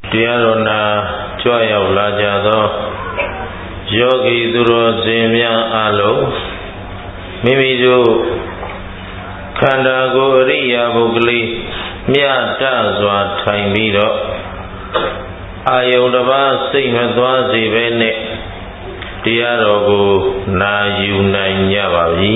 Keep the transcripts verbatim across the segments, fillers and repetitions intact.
တရားတော်နာကြွရောက်လာကြသောယောဂီသူတော်စင်များအားလုံးမိမိတို့ခန္ဓာကိုယ်အရိယာပုဂ္ဂလိမြတ်တစွာထိုင်ပြီးတော့အာယုန်တစ်ပါးစိတ်မသွားစေဘဲနဲ့တရားတော်ကိုနာယူနိုင်ကြပါပြီ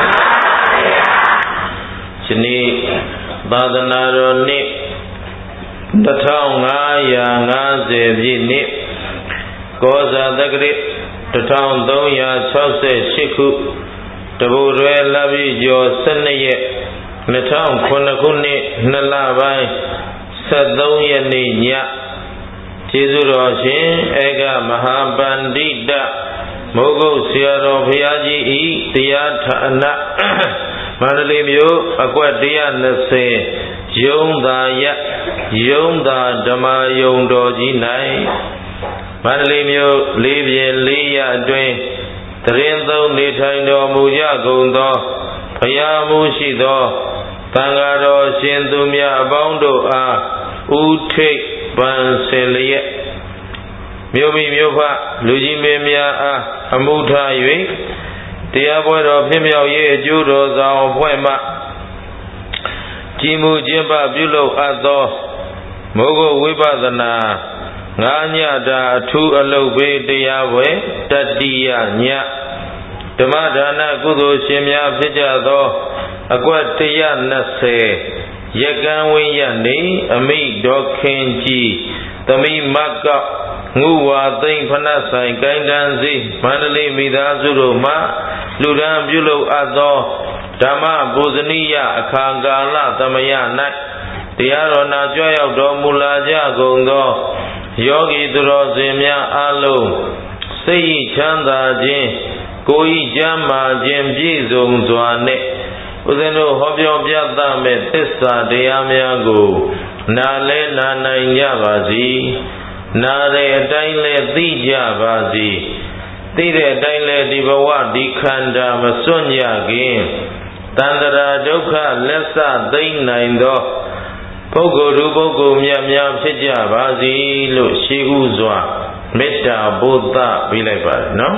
ဒီနေ့သာသနာတော်နှစ်တစ်ထောင်ငါးရာငါးဆယ်ပြည့်နှစ်ကောဇာတက္ကရာတစ်ထောင်သုံးရာခြောက်ဆယ်ရှစ်ခုတဘူရွယ်လပြည့်ကျော်ဆယ်နှစ်ရက်နှစ်ထောင်ခုနှစ်ခုနှစ်နှစ်လပိုင်းဆယ်သုံးရက်နေ့ညကျေးဇူးတော်ရှင်ဧကမဟာပန္တိတမိုးကုတ်ဆရာတော်ဘုရားကြီးဤတရားဌာနမန္တလေးမြို့အကွက်တစ်ရာနှစ်ဆယ်ယုံသာယယုံသာဓမ္မယုံတော်ကြီး၌မန္တလေးမြို့လေးပြင်းလေးရအတွင်းတရင်သုံးနေထိုင်တော်မူကြကုန်သောဘုရားမှုရှိသောသံဃာတော်ရှင်သူများအပေါင်းတို့အားဥထိပ်ပန်းစင်လျက်မြို့မိမြို့ဖလူကြီးမင်းများအားအမှုထား၍တရားပွဲတော်ဖြစ်မြောက်ရေးအကျိုးတော်ဆောင်အဖွဲ့မှကြည်မှုကျင်းပပြုလုပ်အပ်သောမိုးကုတ်ဝိပဿနာငါးညတာအထူးအလုပ်ပေးတရားပွဲတတိယညဓမ္မဒါနကုသိုလ်ရှင်များဖြစ်ကြသောအကွက်တစ်ရာနှစ်ဆယ်ရက်ကံဝင်းရနေအမိတော်ခင်ကြီးသမိမတ်ကောက်ငုဝါသိမ့်ဖဏဆိုင်ကိုင်းတန်းစီမန္တလေးမိသားစုတို့မှလူဒန်းပြုလုပ်အပ်သောဓမ္မပူဇနီယအခါကာလသမယ၌တရားတော်နာကြွရောက်တော်မူလာကြကုန်သောယောဂီသူတော်စင်များအားလုံးစိတ်ချမ်းသာခြင်းကိုယ်ဤကျမ်းမာခြင်းပြည့်စုံစွာနဲ့ဦးဇင်းတို့ဟောပြောပြသမဲ့သစ္စာတရားများကိုနာလဲနာနိုင်ကြပါစေနာတဲ့အတိုင်းလဲသိကြပါစေသိတဲ့အတိုင်းလဲဒီဘဝဒီခန္ဓာမစွန့်ကြခင်တန္တရာဒုက္ခလက်စသိမ့်နိုင်သောပုဂ္ဂိုလ်သူပုဂ္ဂိုလ်မြတ်များဖြစ်ကြပါစေလို့ရှိဥစွာမေတ္တာဘုဒ္ဓပေးလိုက်ပါတယ်နော်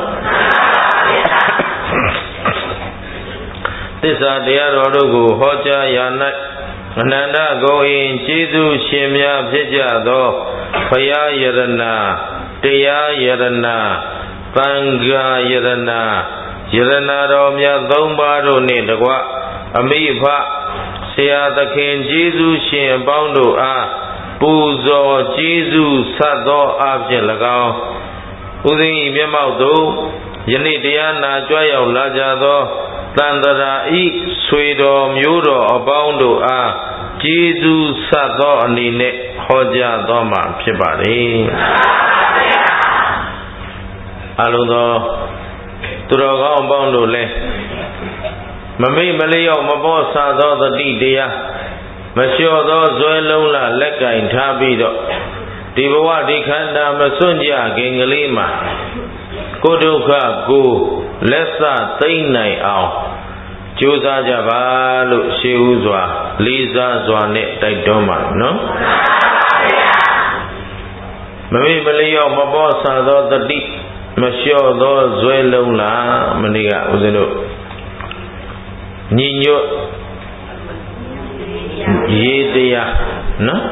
သစ္စာတရားတော်တို့ကိုဟောကြားရာ၌အနန္တဂုဏ်အင်ကျေးဇူးရှင်များဖြစ်ကြသောဘုရားယရဏတရားယရဏသံဃာယရဏယရဏတော်မြတ်သုံးပါးတို့နှင့်တကွအမိဖဆရာသခင်ကျေးဇူးရှင်အပေါင်းတို့အားပူဇော်ကျေးဇူးဆက်သောအဖြစ်၎င်းဥသိမျက်မှောက်သို့ယနေ့တရားနာကြွရောက်လာကြသောတန်တရာဤဆွေတော်မျိုးတော်အပေါင်းတို့အားကျေးဇူးဆက်သောအနေနဲ့ဟောကြားတော်မှာဖြစ်ပါတယ်အလုံးသောသူတော်ကောင်းအပေါင်းတို့လည်းမမိတ်မလျော့မပေါ်ဆသောတတိတရားမလျှော့သောဇွဲလုံးလာလက်ကင်ထားပြီးတော့ဒီဘဝဒီခန္ဓာမစွန့်ကြခင်ကလေးမှာကိုဒုက္ခကိုလက်စသိမ့်နိုင်အောင်ကြိုးစားကြပါလို့ရှေးဥစွာလေးစားစွာနဲ့တိုက်တွန်းပါနော်မမိတ်မလျော့မပေါ်ဆသောတတိမလျှော့သောဇွဲလုံးလာမနေ့ကဦးဇင်းတို့ညီညွတ်ရေးတရားနော်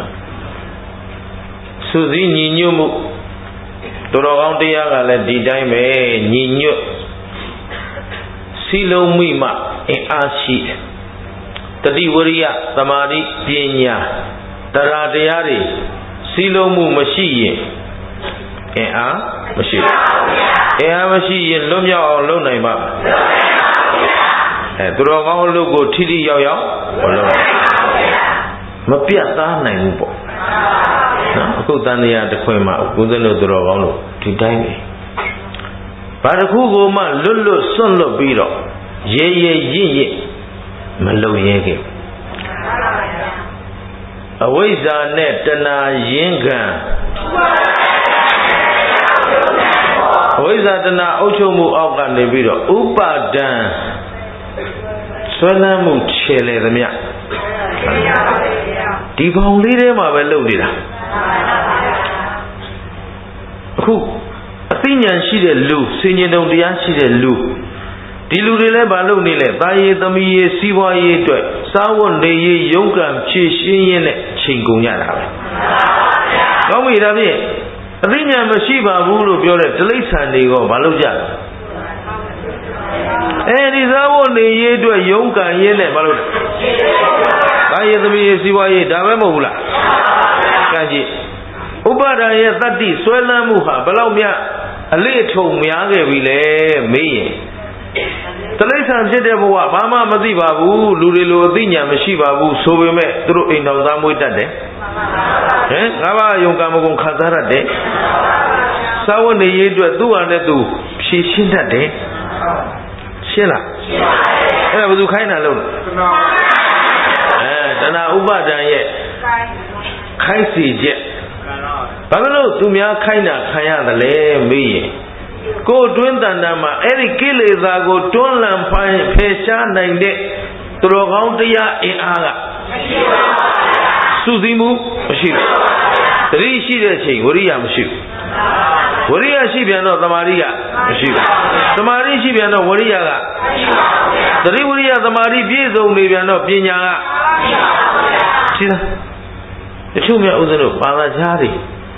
စုစည်းညီညွတ်မှုသူတော်ကောင်းတရားကလည်းဒီတိုင်းပဲညီညွတ်စီလုံးမိမှအင်အားရှိတတိဝရိယသမာဓိပညာတရားတရားတွေစီလုံးမှုမရှိရင်အင်အားမရှိဘူးအင်အားမရှိရင်လွတ်မြောက်အောင်လုပ်နိုင်ပါအဲသူတော်ကောင်းအလုပ်ကိုထိထိရောက်ရောက်မလုပ်မပြတ်သားနိုင်ဘူးပေါ့နော်အခုတန်တရားတစ်ခွင်မှာဦးဇင်းတို့သူတော်ကောင်းတို့ဒီတိုင်းပဲဘာတစ်ခုကိုမှလွတ်လွတ်စွန့်လွတ်ပြီးတော့ရဲရဲရင့်ရင့်မလုပ်ရဲခဲ့အဝိဇ္ဇာနဲ့တဏှာရင်းခံအဝိဇ္ဇာတဏှာအုပ်ချုပ်မှုအောက်ကနေပြီးတော့ဥပါဒံဆွဲလန်းမှုခြေလေသမျှဒီကောင်လေးထဲမှာပဲလုပ်နေတာခုအသိဉာဏ်ရှိတဲ့လူစင်ញင်တုံတရားရှိတဲ့လူဒီလူတွေလည်းဘာလုပ်နေလဲတာရည်သမီးရေးစီးပွားရေးအတွက်စားဝတ်နေရေးရုန်းကန်ဖြည့်ရှင်းရင်းနဲ့ချိန်ကုန်ကြတာပဲကောင်းပြီဒါဖြင့်အသိဉာဏ်မရှိပါဘူးလို့ပြောတဲ့တိရစ္ဆာန်တွေကဘာလုပ်ကြလဲအဲဒီစားဝတ်နေရေးအတွက်ရုန်းကန်ရင်းနဲ့ဘာလုပ်လဲတာရည်သမီးရေးစီးပွားရေးဒါပဲမဟုတ်ဘူးလားကံကြည့်ဥပါဒာရဲ့တတ္တိဆွဲလန်းမှုဟာဘယ်လောက်များအလေးထုံများခဲ့ပြီလဲမေးရင်တိရစ္ဆာန်ဖြစ်တဲ့ဘဝဘာမှမသိပါဘူးလူတွေလိုအသိဉာဏ်မရှိပါဘူးဆိုပေမဲ့သူတို့အိမ်တော်သားမွေးတတ်တယ်ဟင်ငါးပါးယုံကံမကုန်ခံစားရတယ်စာဝတ်နေရေးအတွက်သူ့ဟာနဲ့သူဖြည့်ရှင်းတတ်တယ်ရှင်းလားအဲ့ဒါဘယ်သူခိုင်းတာလို့အဲတဏှာဥပါဒံရဲ့ခိုင်းစီချက်ဘာလို့သူများခိုင်းတာခံရတယ်လဲမေးရင်ကိုတွင်းတန်တန်မှာအဲ့ဒီကိလေသာကိုတွန်းလှန်ဖိုင်ဖယ်ရှားနိုင်တဲ့သူတော်ကောင်းတရားအင်အားကမရှိပါဘူးစုစည်းမှုမရှိဘူးတတိရှိတဲ့အချိန်ဝရိယမရှိဘူးဝရိယရှိပြန်တော့သမာဓိကမရှိဘူးသမာဓိရှိပြန်တော့ဝရိယကတတိဝရိယသမာဓိပြည့်စုံနေပြန်တော့ပညာကရှိလားတချို့များဥစ္စာတို့ဘာသာခြားတွေ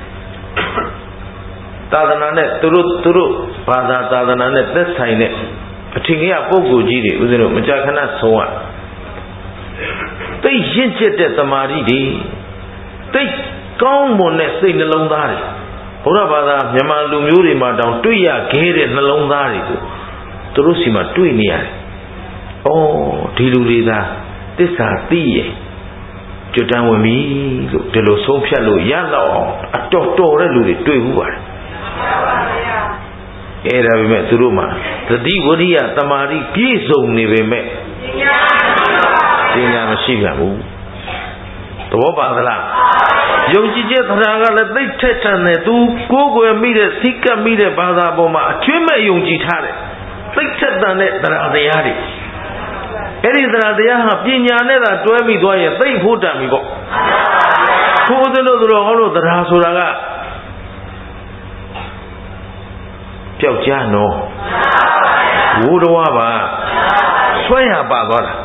သာသနာနဲ့သူတို့သူတို့ဘာသာသာသနာနဲ့သက်ဆိုင်တဲ့အထင်ကြီးပုဂ္ဂိုလ်ကြီးတွေဥစ္စာတို့မကြာခဏဆုံးရသိရင့်ကျက်တဲ့သမာဓိတွေသိကောင်းမွန်တဲ့စိတ်နှလုံးသားတွေဘုရားဘာသာမြန်မာလူမျိုးတွေမှာတောင်တွေ့ရခဲ့တဲ့နှလုံးသားတွေကိုသူတို့စီမှာတွေ့နေရတယ်။အော်ဒီလူတွေသာသစ္စာသိရဲ့ကျွတ်တန်းဝင်ပြီလို့ဒီလိုဆုံးဖြတ်လို့ရတော့အောင်အတော်တော်တဲ့လူတွေတွေ့ဘူးပါတယ်။အဲ့ဒါပေမဲ့သူတို့မှာသတိဝရိယသမာဓိပြည့်စုံနေပေမဲ့ပညာမရှိကြဘူးသဘောပါသလားယုံကြည်ချက်တရားကလည်းသိထက်ထန်တယ်သူကိုယ်ကိုယ်မိတဲ့စိတ်ကပ်မိတဲ့ဘာသာပေါ်မှာအကျွမ်းမဲ့ယုံကြည်ထားတယ်သိထက်ထန်တဲ့တရားတရားတွေအဲ့ဒီတရားတရားဟာပညာနဲ့သာတွဲမိသွားရင်သိဖို့တန်ပြီပေါ့ကိုယ်စလို့သူတော်ဟောလို့တရားဆိုတာကပျောက်ကြားနော်ဝိုးတော်ပါဆွဲရပါသွားတာ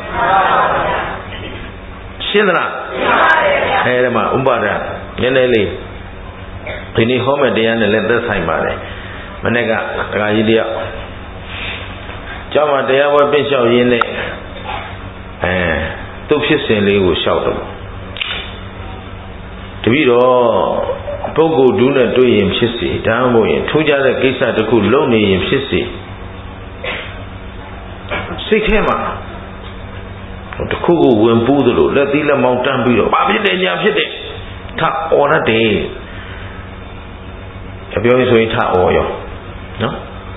ရှင်းသလားအဲဒီမှာဥပါဒနည်းနည်းလေးဒီနေ့ဟောမယ့်တရားနဲ့လည်းသက်ဆိုင်ပါတယ်မနေ့ကဒကာကြီးတယောက်ကျောင်းမှာတရားပွဲပြင့်လျှောက်ရင်းနဲ့အဲသူ့ဖြစ်စဉ်လေးကိုလျှောက်တော့တပည့်တော်ပုဂ္ဂိုလ်ဒုနဲ့တွေ့ရင်ဖြစ်စေဒါမှမဟုတ်ရင်ထူးခြားတဲ့ကိစ္စတစ်ခုလုပ်နေရင်ဖြစ်စေစိတ်ထဲမှာတခုခုဝင်ပူးသလိုလက်သီးလက်မောင်းတန်းပြီးတော့ဘာဖြစ်တယ်ညာဖြစ်တယ်ထအော်ရတယ်အပြောရင်ဆိုရင်ထအော်ရောနော်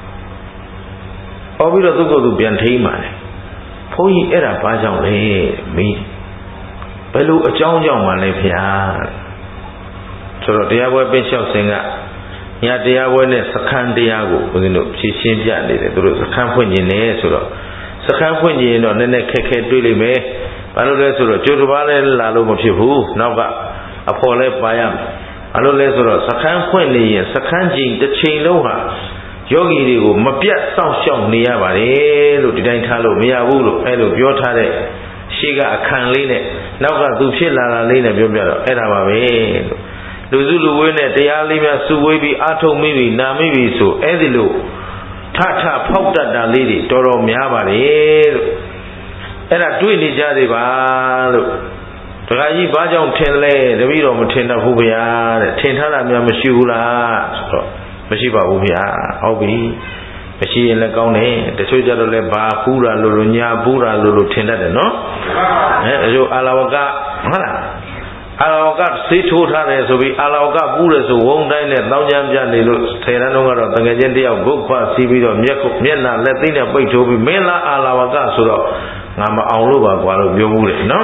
အော်ပြီးတော့သူ့ကိုယ်သူပြန်ထိမှတယ်ဘုန်းကြီးအဲ့ဒါဘာကြောင့်လဲမင်းဘယ်လိုအကြောင်းကြောင့်မှလဲဖေဟာဆိုတော့တရားပွဲပြည့်လျှောက်စဉ်ကညတရားပွဲနဲ့စခန်းတရားကိုဦးဇင်းတို့ဖြည့်ရှင်းပြနေတယ်သူတို့စခန်းဖွင့်ခြင်းနဲ့ဆိုတော့စခန်းဖွင့်ခြင်းတော့နည်းနည်းခက်ခဲတွေ့လိမ့်မယ်ဘာလို့လဲဆိုတော့ကျိုးတစ်ပါးလဲလာလို့မဖြစ်ဘူးနောက်ကအဖော်လဲပါရမယ်ဘာလို့လဲဆိုတော့စခန်းဖွင့်နေရင်စခန်းကြီးတစ်ချိန်လုံးဟာယောဂီတွေကိုမပြတ်စောင့်ရှောက်နေရပါတယ်လို့ဒီတိုင်းထားလို့မရဘူးလို့အဲလိုပြောထားတဲ့ရှေ့ကအခန့်လေးနဲ့နောက်ကသူဖြစ်လာတာလေးနဲ့ပြောပြတော့အဲ့ဒါပါပဲလို့လူစုလူဝေးနဲ့တရားလေးများစုဝေးပြီးအာထုံမိပြီးနာမိပြီးဆိုအဲ့ဒီလိုထထဖောက်တတ်တာလေးတွေတော်တော်များပါတယ်လို့အဲ့ဒါတွေ့နေကြသေးပါလို့ဒကာကြီးဘာကြောင့်ထင်လဲတပည့်တော်မထင်တော့ဘူးဗျာတဲ့ထင်ထားတာများမရှိဘူးလားဆိုတော့မရှိပါဘူးဗျာဟုတ်ပြီမရှိရင်လည်းကောင်းတယ်တချို့ကြတော့လည်းဘာပူးတာလို့လို့ညာပူးတာလို့လို့ထင်တတ်တယ်နော်အဲအကျိုးအာလဝကဟုတ်လားအာလဝကဆေးထိုးထားတယ်ဆိုပြီးအာလဝကပူးတယ်ဆိုဝုံတိုင်းနဲ့တောင်းကြမ်းပြနေလို့ထေရန်တော့ကတော့တကယ်ချင်းတယောက်ဂုတ်ခွစီးပြီးတော့မျက်မျက်နှာလက်သိနဲ့ပိတ်ထိုးပြီးမင်းလားအာလဝကဆိုတော့ငါမအောင်လို့ပါကွာလို့ပြောမှုတယ်နော်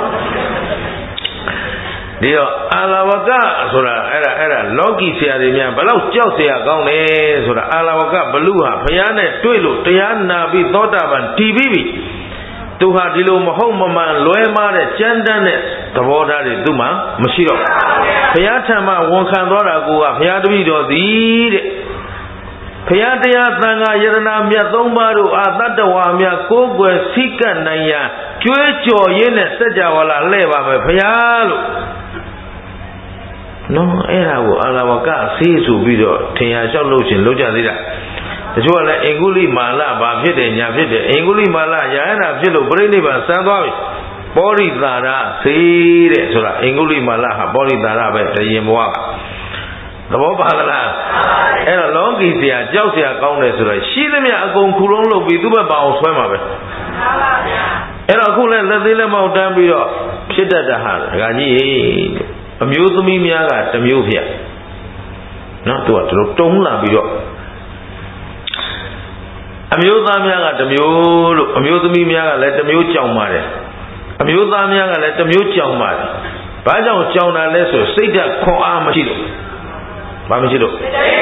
ဒီတော့အာလဝကဆိုတာအဲ့ဒါအဲ့ဒါလောကီဆရာတွေများဘလောက်ကြောက်เสียကောင်းလဲဆိုတာအာလဝကဘလူဟာဘုရားနဲ့တွေ့လို့တရားနာပြီးသောတာပန်တည်ပြီးပြီသူဟာဒီလိုမဟုတ်မမှန်လွဲမှားတဲ့ကြမ်းတမ်းတဲ့သဘောထားတွေသူ့မှာမရှိတော့ဘုရားထံမှာဝန်ခံသွားတာကဘုရားတပည့်တော်သည်တဲ့ဖရာတရားသံဃာယရဏမြတ်သုံးပါးတို့အာတတ္တဝါများကိုးကွယ်စိတ်ကနိုင်ရန်ကြွေးကြော်ရင်းနဲ့စัจ java လာလှဲ့ပါမယ်ဖရာလို့နော်အဲ့ဒါကိုအာလဝကဆေးဆိုပြီးတော့ထင်ရလျှောက်လို့ရှင်လုပ်ကြသေးတာတချို့ကလည်းအင်္ဂုလိမာလဘာဖြစ်တယ်ညာဖြစ်တယ်အင်္ဂုလိမာလရာဟနာဖြစ်လို့ပြိဋိဘံစံသွားပြီပောရိတာရဆေးတဲ့ဆိုတာအင်္ဂုလိမာလဟာပောရိတာရပဲတရင်ဘဝကသဘောပါလားအဲ့တော့လောကီဆရာကြောက်ဆရာကောင်းတယ်ဆိုတော့ရှိသမျှအကုန်ခုလုံးလုပ်ပြီးသူ့ဘက်ပါအောင်ဆွဲမှာပဲအဲ့တော့အခုလည်းလက်သေးလက်မောက်တန်းပြီးတော့ဖြစ်တတ်တာဟာဒကာကြီးအမျိုးသမီးများကတစ်မျိုးဖြစ်နော်သူကတို့တုံးလာပြီးတော့အမျိုးသားများကတစ်မျိုးလို့အမျိုးသမီးများကလည်းတစ်မျိုးကြောင်ပါတယ်အမျိုးသားများကလည်းတစ်မျိုးကြောင်ပါတယ်ဘာကြောင့်ကြောင်တာလဲဆိုစိတ်ဓာတ်ခွန်အားမရှိလို့ဘာမရှိလို့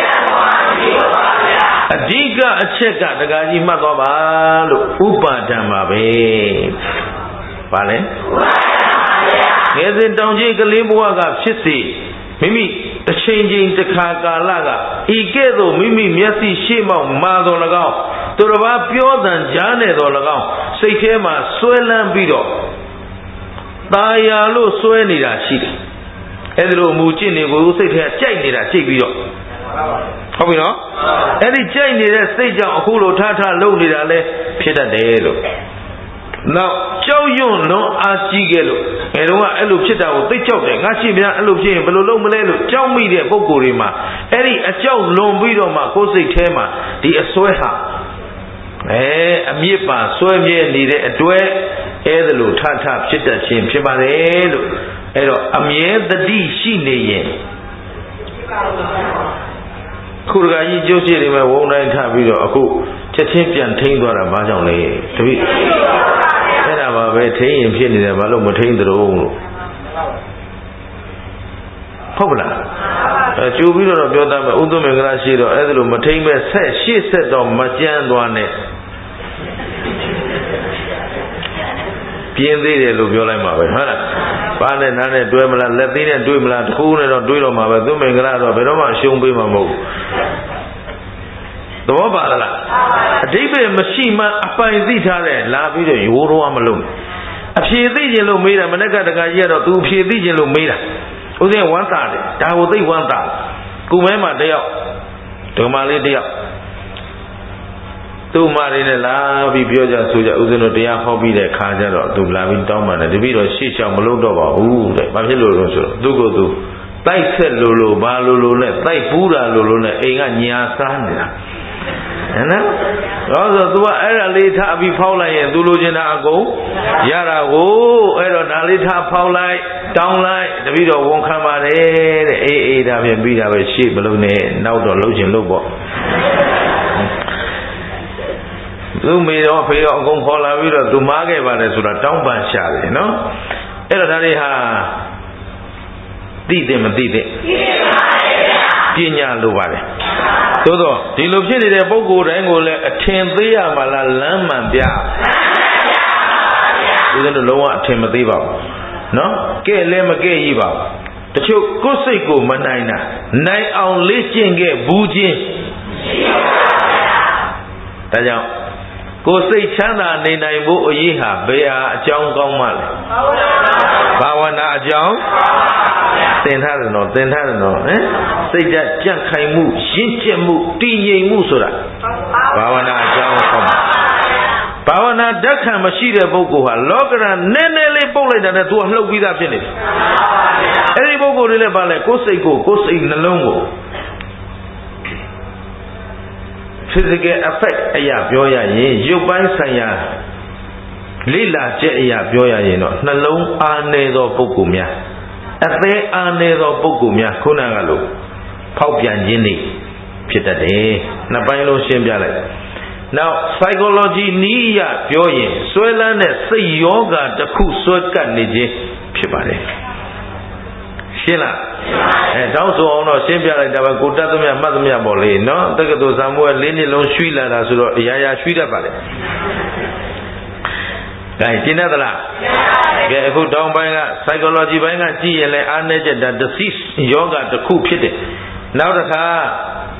အဓိကအချက်ကဒကာကြီးမှတ်သွားပါလို့ဥပါဒံပါပဲဘာလဲငယ်စဉ်တောင်ကြီးကလေးဘဝကဖြစ်စေမိမိတစ်ချိန်ချိန်တစ်ခါကာလကဤကဲ့သို့မိမိမျက်စိရှေ့မှောက်မာတော်၎င်းသူတစ်ပါးပြောတန်ကြားနေတော်၎င်းစိတ်ထဲမှာဆွဲလန်းပြီးတော့ตาယာလို့ဆွဲနေတာရှိတယ်အဲ့ဒီလိုမူကျင့်နေကိုစိတ်ထဲကြိုက်နေတာကြိတ်ပြီးတော့ဟုတ်ပြီနော်အဲ့ဒီကြိုက်နေတဲ့စိတ်ကြောင့်အခုလိုထထလုံနေတာလဲဖြစ်တတ်တယ်လို့နောက်ကြောက်ရွံ့လွန်အားကြီးခဲ့လို့ငယ်တုန်းကအဲ့လိုဖြစ်တာကိုသိကြောက်တယ်ငါရှိများအဲ့လိုဖြစ်ရင်ဘယ်လိုလုပ်မလဲလို့ကြောက်မိတဲ့ပုံကိုယ်တွေမှာအဲ့ဒီအကြောက်လွန်ပြီးတော့မှကိုယ်စိတ်ထဲမှာဒီအစွဲဟာအဲအမြစ်ပါစွဲမြဲနေတဲ့အတွက်အဲ့ဒါလိုထထဖြစ်တတ်ခြင်းဖြစ်ပါတယ်လို့အဲ့တော့အမြဲတတိရှိနေရင်ခုတကကြီးကျိုးရှိနေမဲ့ဝုန်းတိုင်းထပြီးတော့အခုချက်ချင်းပြန်ထိန်းသွားတာဘာကြောင့်လဲတပည့်အဲ့ဒါပါပဲထိန်းရင်ဖြစ်နေတယ်ဘာလို့မထိန်းသတုံးလို့ဟုတ်ပါလားအဲကျိုးပြီးတော့ပြောတတ်မယ်ဥဒ္ဓမင်္ဂလာရှိတော့အဲ့ဒါလိုမထိန်းမဲ့ဆက်ရှေ့ဆက်တော့မကြမ်းသွားနဲ့ပြင်းသေးတယ်လို့ပြောလိုက်မှာပဲဟုတ်လားပါနဲ့နားနဲ့တွဲမလားလက်သေးနဲ့တွဲမလားတခုနဲ့တော့တွဲတော့မှာပဲသူမင်္ဂလာတော့ဘယ်တော့မှအရှုံးပေးမှာမဟုတ်ဘူးသဘောပါလားအဓိပ္ပာယ်မရှိမှအပိုင်သိထားတယ်လာပြီးတော့ရိုးတော့မလုံးအဖြေသိခြင်းလို့မေးတာမနေ့ကတခါကြီးကတော့သူအဖြေသိခြင်းလို့မေးတာဥစဉ်ဝမ်းသာတယ်ဒါကိုသိဝမ်းသာကုမဲမှာတယောက်ဒုမလေးတယောက်သူ့မလေးနဲ့လာပြီးပြောကြဆိုကြဥစဉ်တို့တရားဟောပြီးတဲ့ခါကျတော့သူလာပြီးတောင်းပန်တယ်တပည့်တော်ရှေ့ချောင်းမလုပ်တော့ပါဘူးတဲ့ဘာဖြစ်လို့လဲဆိုတော့သူ့ကိုယ်သူတိုက်ဆက်လို့လို့ဘာလို့လို့နဲ့တိုက်ပူးတာလို့လို့နဲ့အိမ်ကညာစားနေတာဟမ်နော်တော့ဆို तू ကအဲ့ဒါလေးထားပြီးဖောက်လိုက်ရင် तू လိုချင်တာအကုန်ရတာကိုအဲ့တော့ဒါလေးထားဖောက်လိုက်တောင်းလိုက်တပည့်တော်ဝန်ခံပါတယ်တဲ့အေးအေးဒါဖြင့်ပြီးတာပဲရှေ့မလုံးနဲ့နောက်တော့လှုပ်ချင်လှုပ်ပေါ့သူမေတော့ဖေတော့အကုန်ခေါ်လာပြီးတော့ तू မားခဲ့ပါတယ်ဆိုတာတောင်းပန်ရှာတယ်နော်အဲ့တော့ဒါတွေဟာသိတယ်မသိတဲ့ပညာလိုပါတယ်သို့တော့ဒီလိုဖြစ်နေတဲ့ပုဂ္ဂိုလ်တိုင်းကိုလည်းအထင်သေးရမှာလားလမ်းမှန်ပြဦးဇင်းတို့လုံးဝအထင်မသေးပါဘူးနော်ကဲလည်းမကဲ့ကြီးပါဘူးတချို့ကိုယ်စိတ်ကိုမနိုင်တာနိုင်အောင်လေ့ကျင့်ခဲ့ဘူးချင်းဒါကြောင့်ကိုယ်စိတ်ချမ်းသာနေနိုင်ဖို့အရေးဟာဘယ်ဟာအကြောင်းကောင်းမှလဲဘာဝနာအကြောင်းသင်ထားတယ်နော်သင်ထားတယ်နော်ဟမ်စိတ်ဓာတ်ကြံ့ခိုင်မှုရင့်ကျက်မှုတည်ငြိမ်မှုဆိုတာဘာဝနာအကြောင်းကောင်းဘာဝနာဓာတ်ခံမရှိတဲ့ပုဂ္ဂိုလ်ဟာလောကရန်နည်းနည်းလေးပုတ်လိုက်တာနဲ့သူကလှုပ်ပြီးသားဖြစ်နေတယ်အဲ့ဒီပုဂ္ဂိုလ်တွေလည်းပါလဲကိုယ်စိတ်ကိုကိုယ်စိတ်နှလုံးကို physical effect အရာပြောရရင်ရုပ်ပိုင်းဆိုင်ရာလိလာချက်အရာပြောရရင်တော့နှလုံးအားနည်းသောပုဂ္ဂိုလ်များအသေးအားနည်းသောပုဂ္ဂိုလ်များခုနကလိုဖောက်ပြန်ခြင်းတွေဖြစ်တတ်တယ်နှစ်ပိုင်းလုံးရှင်းပြလိုက်နောက် psychology နည်းအရပြောရင်ဆွဲလန်းတဲ့စိတ်ယောဂတစ်ခုဆွဲကပ်နေခြင်းဖြစ်ပါတယ်ရှင်းလားအဲတောင်းဆိုအောင်တော့ရှင်းပြလိုက်တာပဲကိုတတ်သမျှမှတ်သမျှပေါ့လေနော်တက္ကသိုလ်ဇာမွေးလေးနှစ်လုံးရွှီလာတာဆိုတော့အရာရာရွှီတတ်ပါလေဒါရှင်းတတ်သလားကဲအခုတောင်းပိုင်းက psychology ဘိုင်းကကြည့်ရင်လည်းအားနည်းချက်ဒါ disease ယောဂတစ်ခုဖြစ်တယ်နောက်တစ်ခါ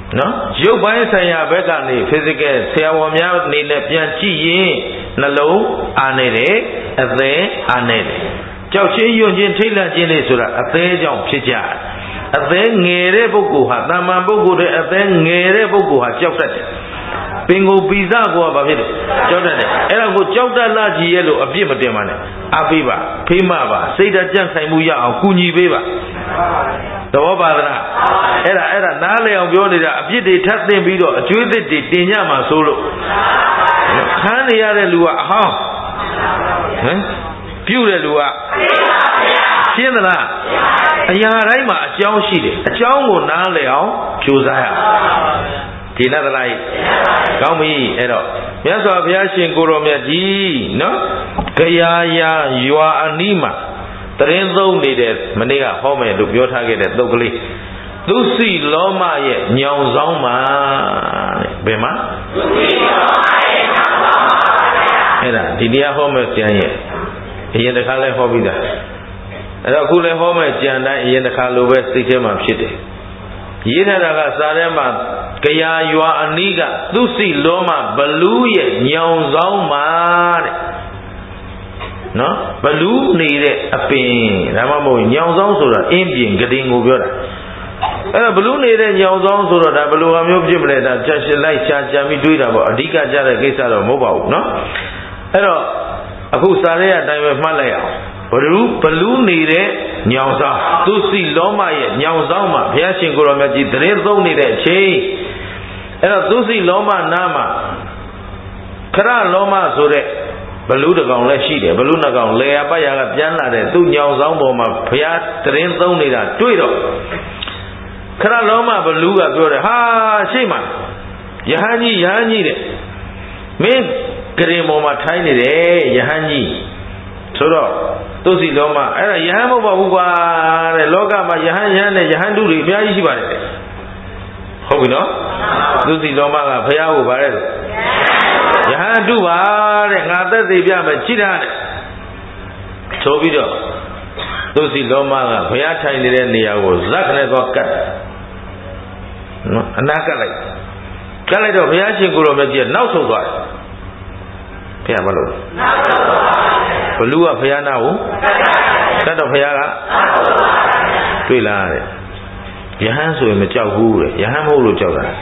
နော်ရုပ်ပိုင်းဆိုင်ရာဘက်ကနေ physical ဆရာဝန်များအနေနဲ့ပြန်ကြည့်ရင်နှလုံးအားနေတယ်အသေးအားနေတယ်ကြောက်ချင်းယွန့်ချင်းထိတ်လန့်ခြင်းတွေဆိုတာအသေးကြောင့်ဖြစ်ကြတယ်အသေးငယ်တဲ့ပုဂ္ဂိုလ်ဟာတာမန်ပုဂ္ဂိုလ်တဲ့အသေးငယ်တဲ့ပုဂ္ဂိုလ်ဟာကြောက်တတ်တယ်ပင်ကိုပိစကိုကဘာဖြစ်လဲကြောက်တတ်တယ်အဲ့ဒါကိုကြောက်တတ်လာကြီးရဲ့လို့အပြစ်မတင်ပါနဲ့အပိပါဖေးမပါစိတ်ဓာတ်ကြံ့ခိုင်မှုရအောင်ကူညီပေးပါသဘောပါသလားအဲ့ဒါအဲ့ဒါနားလည်အောင်ပြောနေတာအပြစ်တွေထပ်သင်ပြီးတော့အကျွေးသစ်တွေတင်ကြမှာဆိုလို့ခန်းနေရတဲ့လူကအဟောင်းဟမ်ပြုတ်တဲ့လူကရှင်းသလားအရာတိုင်းမှာအကြောင်းရှိတယ်အကြောင်းကိုနားလည်အောင်ကြိုးစားရဒီနတ်သလားကောင်းပြီအဲ့တော့မြတ်စွာဘုရားရှင်ကိုရောမြတ်ကြီးနော်ဂယာယာရွာအနီးမှာတရင်သုံးနေတဲ့မနေ့ကဟောမယ်လို့ပြောထားခဲ့တဲ့သုတ်ကလေးသူစီလောမရဲ့ညောင်ဆောင်မှာတဲ့ဘယ်မှာသူစီလောမရဲ့ညောင်ဆောင်မှာအဲ့ဒါဒီတရားဟောမယ်ကျမ်းရဲ့အရင်တစ်ခါလဲဟောပြီးသားအဲ့တော့အခုလဲဟောမယ်ကျမ်းတိုင်းအရင်တစ်ခါလိုပဲစိတ်ထဲမှာဖြစ်တယ်ရေးထားတာကစာထဲမှာဂယာရွာအနီးကသူစီလောမဘလူးရဲ့ညောင်ဆောင်မှာတဲ့နော်ဘလူးနေတဲ့အပင်ဒါမှမဟုတ်ညောင်ဆောင်ဆိုတာအင်းပြင်ကတင်ကိုပြောတာအဲ့တော့ဘလူးနေတဲ့ညောင်ဆောင်ဆိုတော့ဒါဘလူးဟာမျိုးဖြစ်မလဲဒါချက်ရှင်းလိုက်ရှားကြံပြီးတွေးတာပေါ့အဓိကကြတဲ့ကိစ္စတော့မဟုတ်ပါဘူးနော်အဲ့တော့အခုစာရဲအတိုင်းပဲမှတ်လိုက်အောင်ဘလူးဘလူးနေတဲ့ညောင်ဆောင်သူစီလောမရဲ့ညောင်ဆောင်မှာဘုရားရှင်ကိုရောမြတ်ကြီးတရင်သုံးနေတဲ့အချိန်အဲ့တော့သူစီလောမနာမှာခရလောမဆိုတဲ့ဘလူးတကောင်လည်းရှိတယ်ဘလူးနှစ်ကောင်လေယာပတ်ရကပြန်လာတဲ့သူ့ညောင်ဆောင်ပေါ်မှာဘုရားတရင်သုံးနေတာတွေ့တော့ခရလောမဘလူးကပြောတယ်ဟာရှိမှယဟန်ကြီးယဟန်ကြီးတဲ့မင်းကရင်ပေါ်မှာထိုင်းနေတယ်ယဟန်ကြီးဆိုတော့သူစီလောမအဲ့ဒါယဟန်မဟုတ်ပါဘူးကွာတဲ့လောကမှာယဟန်ယဟန်နဲ့ယဟန်တုတွေအများကြီးရှိပါတယ်ဟုတ်ပြီနော်သူစီလောမကဘုရားကိုဗါတဲ့လို့ယဟန်တုပါတဲ့ငါသက်သေပြမယ်ကြည့်တာတဲ့ဆိုပြီးတော့သူစီလောမကဘုရားထိုင်နေတဲ့နေရာကိုဇက်ခနဲ့တော့ကတ်နော်အနာကတ်လိုက်ကတ်လိုက်တော့ဘုရားရှင်ကိုယ်တော်မြတ်ကြီးနောက်ဆုံးသွားတယ်ဘုရားမလို့နောက်ဆုံးသွားဘလူးကဘုရားနာကိုတတ်တော့ဘုရားကတွေ့လားတဲ့ယဟန်ဆိုရင်မကြောက်ဘူးတဲ့ယဟန်မဟုတ်လို့ကြောက်တာဟ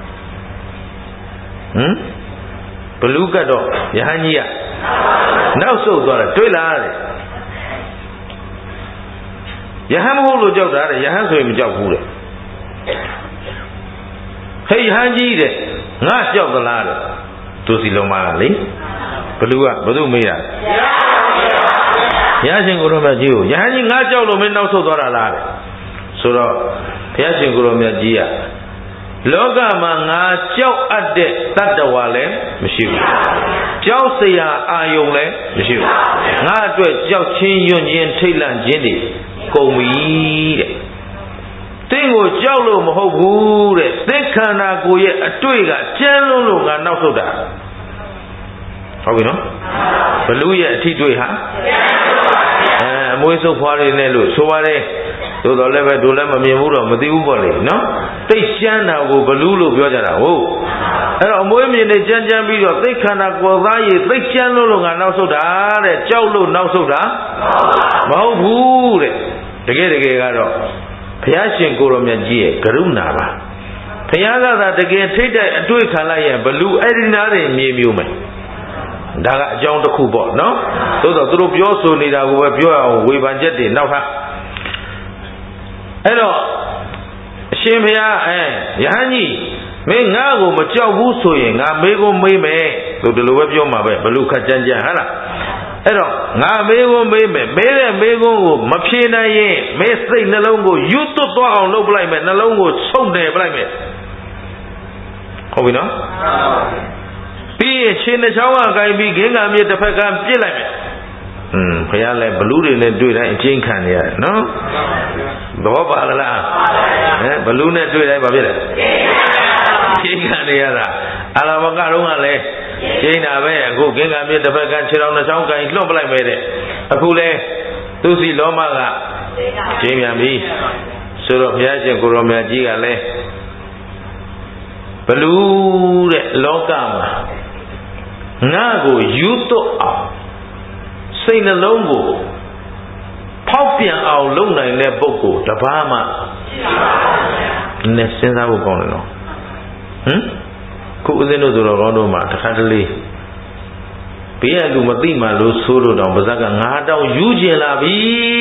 မ်ဘလူးကတော့ယဟန်ကြီးကနောက်ဆုတ်သွားတယ်တွေ့လားတဲ့ယဟန်မဟုတ်လို့ကြောက်တာတဲ့ယဟန်ဆိုရင်မကြောက်ဘူးတဲ့ဟေးယဟန်ကြီးတဲ့ငါကြောက်သလားတဲ့သူစီလုံးမကလေဘလူးကဘသူမေးတာဘုရားရှင်ကိုယ်တော်မြတ်ကြီးကိုယဟန်ကြီးငါကြောက်လို့မင်းနောက်ဆုတ်သွားတာလားတဲ့ဆိုတော့ဘုရားရှင်ကိုယ်တော်မြတ်ကြီးကလောကမှာငါကြောက်အပ်တဲ့တတ္တဝါလည်းမရှိဘူးကြောက်စရာအာယုံလည်းမရှိဘူးငါအတွက်ကြောက်ချင်းယွန့်ချင်းထိတ်လန့်ခြင်းတွေကုန်ပြီတဲ့သင်ကိုကြောက်လို့မဟုတ်ဘူးတဲ့သင်ခန္ဓာကိုယ်ရဲ့အတွေ့ကကျန်းလုံးလို့ငါနောက်ဆုတ်တာဟုတ်ပြီနော်ဘလူးရဲ့အထီးတွေ့ဟာအဲအမွေးစုပ်ဖွားတွေနဲ့လို့ဆိုပါတယ်သို့တော်လည်းပဲတို့လည်းမမြင်ဘူးတော့မသိဘူးပေါ့လေနော်သိရှမ်းတာကိုဘလူးလို့ပြောကြတာဟုတ်အဲ့တော့အမွေးမြင်နေကြမ်းကြမ်းပြီးတော့သိခန္ဓာကိုယ်သားရည်သိရှမ်းလို့လို့ငါနောက်ဆုတ်တာတဲ့ကြောက်လို့နောက်ဆုတ်တာမဟုတ်ဘူးတဲ့တကယ်တကယ်ကတော့ဘုရားရှင်ကိုယ်တော်မြတ်ကြီးရဲ့ကရုဏာပါဘုရားကသာတကယ်ထိတ်တဲ့အတွေ့ခံလိုက်ရင်ဘလူးအဲ့ဒီနားတွေမြေမျိုးမယ်ဒါကအကြောင်းတစ်ခုပေါ့နော်သို့တော့သူတို့ပြောဆိုနေတာကိုပဲပြောအောင်ဝေဖန်ချက်တွေနောက်ထားအဲ့တော့အရှင်ဘုရားအဲယဟန်ကြီးမင်းငါ့ကိုမကြောက်ဘူးဆိုရင်ငါမေးကိုမေးမယ်သူဒီလိုပဲပြောမှာပဲဘလူခက်ကြမ်းကြမ်းဟဟလားအဲ့တော့ငါမေးကိုမေးမယ်မေးတဲ့မေးခွန်းကိုမဖြေနိုင်ရင်မင်းစိတ်နှလုံးကိုယူသွတ်သွားအောင်လုပ်ပလိုက်မယ်နှလုံးကိုချုပ်တယ်ပလိုက်မယ်ဟုတ်ပြီနော်ပြီးရင်ခြေနှချောင်းကကိုင်းပြီးဂင်္ဂါမြေတစ်ဖက်ကပြစ်လိုက်မယ်อืมဘုရားလည်းဘလူးတွေနဲ့တွေ့တိုင်းအချင်းခံနေရတယ်နော်သဘောပါလားဟမ်ဘလူးနဲ့တွေ့တိုင်းဘာဖြစ်လဲအချင်းခံနေရတာအလာဘကတော့ကလည်းချင်းတာပဲအခုဂင်္ဂါမြေတစ်ဖက်ကခြေတော်နှချောင်းကိုင်းလွှတ်ပလိုက်မယ်တဲ့အခုလဲသူစီလောမကချင်းပြန်ပြီဆိုတော့ဘုရားရှင်ကိုရောမြတ်ကြီးကလည်းဘလူတဲ့လောကမှာငါကိုယူသွတ်အောင်စိတ်နှလုံးကိုဖောက်ပြန်အောင်လုပ်နိုင်တဲ့ပုဂ္ဂိုလ်တပါးမှနဲ့စဉ်းစားဖို့ကောင်းတယ်နော်ဟမ်ခုဦးဇင်းတို့ဆိုတော့ကောင်းတို့မှာတစ်ခါတလေဘေးကလူမသိမှလို့ဆိုးလို့တောင်ပါဇက်ကငါတောင်ယူကျင်လာပြီ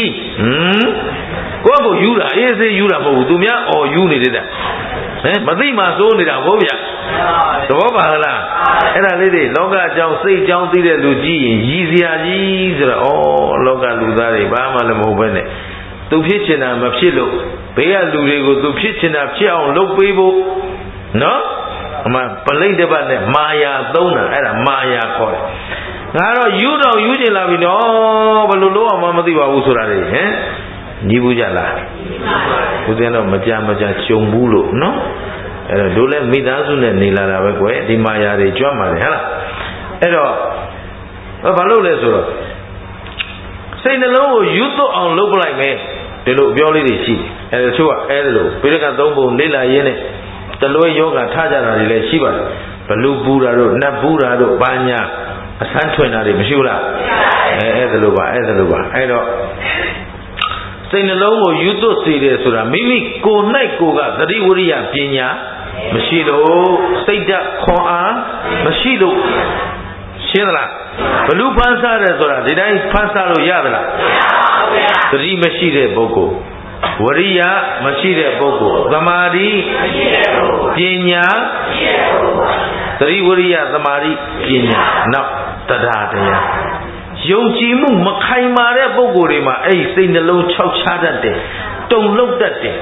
ဟမ်ကိုယ့်ကိုယူတာအေးစေးယူတာမဟုတ်ဘူးသူများအော်ယူနေတယ်တဲ့ဟမ်မသိမှဆိုးနေတာဟုတ်ဗျာသဘောပါလားအဲ့ဒါလေးတွေလောကအကြောင်းစိတ်အကြောင်းသိတဲ့လူကြီးရင်ရည်စရာကြီးဆိုတော့ဩလောကလူသားတွေဘာမှလည်းမဟုတ်ပဲနဲ့သူဖြစ်ချင်တာမဖြစ်လို့ဘေးကလူတွေကိုသူဖြစ်ချင်တာဖြစ်အောင်လုပ်ပေးဖို့နော်အမှပလိတ်တပတ်နဲ့မာယာသုံးတာအဲ့ဒါမာယာခေါ်တယ်ငါတော့ယူတော့ယူချင်လာပြီနော်ဘယ်လိုလုပ်အောင်မသိပါဘူးဆိုတာလေဟမ်ညီးဘူးကြလားဦးဇင်းတော့မကြမကြကြုံဘူးလို့နော်အဲ့တော့တို့လည်းမိသားစုနဲ့နေလာတာပဲကွယ်ဒီမာယာတွေကြွမှာလေဟဲ့လားအဲ့တော့ဘာလို့လဲဆိုတော့စိတ်နှလုံးကိုယူသွတ်အောင်လုပ်ပလိုက်မယ်ဒီလိုအပြောလေးတွေရှိတယ်အဲ့ဒါချို့ကအဲ့ဒါလိုပိဋကသုံးပုံလေ့လာရင်းနဲ့တလွဲယောဂထားကြတာတွေလည်းရှိပါတယ်ဘလူပူတာတို့နတ်ပူတာတို့ဘာညာအဆန်းထွင်တာတွေမရှိဘူးလားအဲအဲ့ဒါလိုပါအဲ့ဒါလိုပါအဲ့တော့စိတ်နှလုံးကိုယူသွတ်စေတယ်ဆိုတာမိမိကိုယ်၌ကိုယ်ကသတိဝရိယပညာမရှိလို့စိတ်ဓာတ်ခွန်အားမရှိလို့ရှင်းသလားဘလူဖန်ဆတယ်ဆိုတာဒီတိုင်းဖန်ဆလို့ရသလားမရပါဘူးဗျာသတိမရှိတဲ့ပုဂ္ဂိုလ်ဝရိယမရှိတဲ့ပုဂ္ဂိုလ်သမာဓိမရှိတဲ့ပုဂ္ဂိုလ်ပညာမရှိတဲ့ပုဂ္ဂိုလ်သတိဝရိယသမာဓိပညာနောက်တရားတရားယုံကြည်မှုမခိုင်မာတဲ့ပုဂ္ဂိုလ်တွေမှာအဲ့ဒီစိတ်နှလုံးခြောက်ခြားတတ်တယ်တုန်လှုပ်တတ်တယ်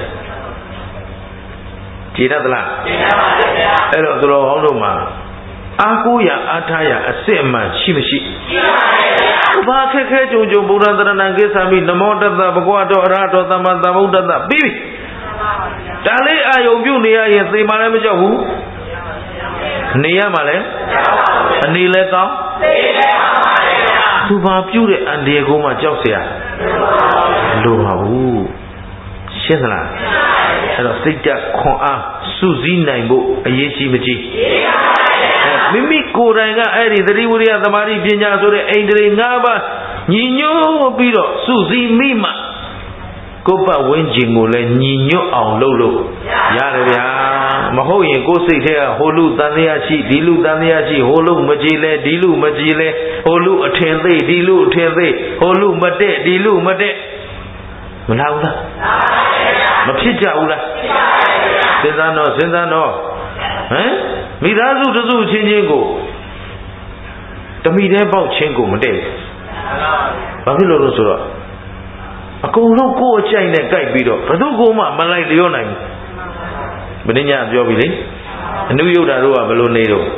ကြည်တတ်သလားကြည်တတ်ပါဗျာအဲ့တော့သူတော်ဟောင်းတို့မှာအာကိုရအားထားရအစစ်အမှန်ရှိမရှိရှိပါဗျာဘာခက်ခဲကြုံကြုံဗုဒ္ဓတရဏံကိသမိနမောတတ္တဘဂဝတောအရဟတောသမ္မာသမ္ဗုဒ္ဓတ္တပြီးပြီဒါလေးအာယုံပြုနေရရင်သေမှလည်းမကြောက်ဘူးနေရမှလည်းအနေလည်းကောင်းသိလည်းကောင်းပါဗျာသူဘာပြုတဲ့အန္တရာယ်ကိုမှကြောက်เสียလို့ပါဘူးရှင်းသလားအဲ့တော့စိတ်ဓာတ်ခွန်အားစုစည်းနိုင်ဖို့အရေးကြီးမကြီးမိမိကိုယ်တိုင်ကအဲ့ဒီသတိဝိရိယသမာဓိပညာဆိုတဲ့အိန္ဒြေ၅ပါးညီညွတ်ပြီးတော့စုစည်းမိမှကိုယ်ပတ်ဝန်းကျင်ကိုလည်းညီညွတ်အောင်လုပ်လို့ရတယ်ဗျာမဟုတ်ရင်ကိုယ်စိတ်ထဲကဟိုလူတန်တရားရှိဒီလူတန်တရားရှိဟိုလူမကြည်လဲဒီလူမကြည်လဲဟိုလူအထင်သေးဒီလူအထင်သေးဟိုလူမတက်ဒီလူမတက်မလားဘူးလားမဖြစ်ကြဘူးလားစဉ်းစားတော့စဉ်းစားတော့ဟမ်မိသားစုတစုချင်းချင်းကိုတမိတဲ့ပေါက်ချင်းကိုမတည့်ဘာဖြစ်လို့လဲဆိုတော့အကုန်လုံးကိုယ်အကြိုက်နဲ့ကြိုက်ပြီးတော့ဘယ်သူကမှမလိုက်လျောနိုင်ဘူးဘယ်နည်းညာပြောပြီလေအနုယုဒ္ဓတို့ကဘယ်လိုနေတော့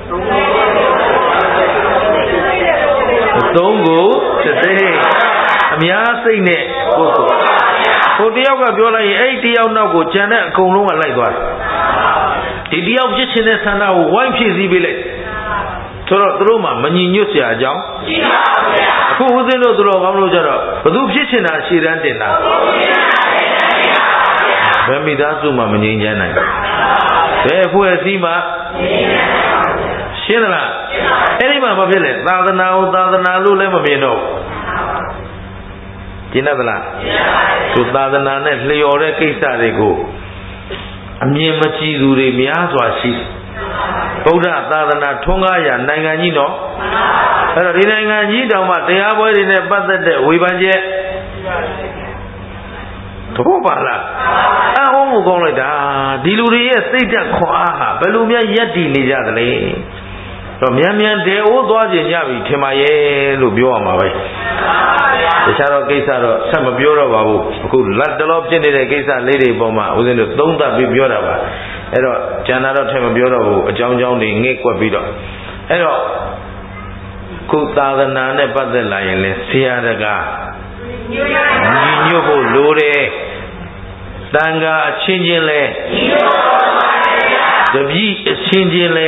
သုံးကိုသတိအများစိတ်နဲ့ကိုယ်ကိုဟိုတယောက်ကပြောလိုက်ရင်အဲ့ဒီတယောက်နောက်ကိုကြံတဲ့အကုန်လုံးကလိုက်သွားတယ်ဒီတယောက်ဖြစ်ခြင်းတဲ့ဆန္ဒကိုဝိုင်းဖြည့်ဆည်းပေးလိုက်ဆိုတော့သူတို့မှမညီညွတ်เสียအကြောင်းရှိပါဘူးဗျာအခုဦးဇင်းတို့သူတော်ကောင်းတို့ကြတော့ဘသူဖြစ်ချင်တာရှည်တန်းတင်တာဘယ်မိသားစုမှမငြိမ်းချမ်းနိုင်ဘူးဘယ်အဖွဲ့အစည်းမှရှင်းသလားအဲ့ဒီမှာမဖြစ်လဲသာသနာကိုသာသနာလို့လည်းမမြင်တော့ကျင်းတတ်လားသူသာသနာနဲ့လျော်တဲ့ကိစ္စတွေကိုအမြင်မကြည့်သူတွေများစွာရှိဗုဒ္ဓသာသနာထွန်းကားရာနိုင်ငံကြီးနော်အဲ့တော့ဒီနိုင်ငံကြီးတောင်မှတရားပွဲတွေနဲ့ပတ်သက်တဲ့ဝေဖန်ချက်တော့ပါလားအဟောမှုကောင်းလိုက်တာဒီလူတွေရဲ့စိတ်ဓာတ်ခွန်အားဟာဘယ်လိုများယက်တည်နေကြသလဲတော့မြန်မြန်တဲအိုးသွားခြင်းကြပြီထင်ပါရဲ့လို့ပြောရမှာပဲတခြားတော့ကိစ္စတော့ဆက်မပြောတော့ပါဘူးအခုလက်တလောဖြစ်နေတဲ့ကိစ္စလေးတွေပေါ်မှာဦးဇင်းတို့သုံးသပ်ပြီးပြောတာပါအဲ့တော့ကျန်တာတော့ထည့်မပြောတော့ဘူးအကြောင်းကြောင်းတွေငဲ့ကွက်ပြီးတော့အဲ့တော့ခုသာသနာနဲ့ပတ်သက်လာရင်လဲဆရာတကာညီညွတ်ဖို့လိုတယ်တန်ခါအချင်းချင်းလဲတပည့်အချင်းချင်းလဲ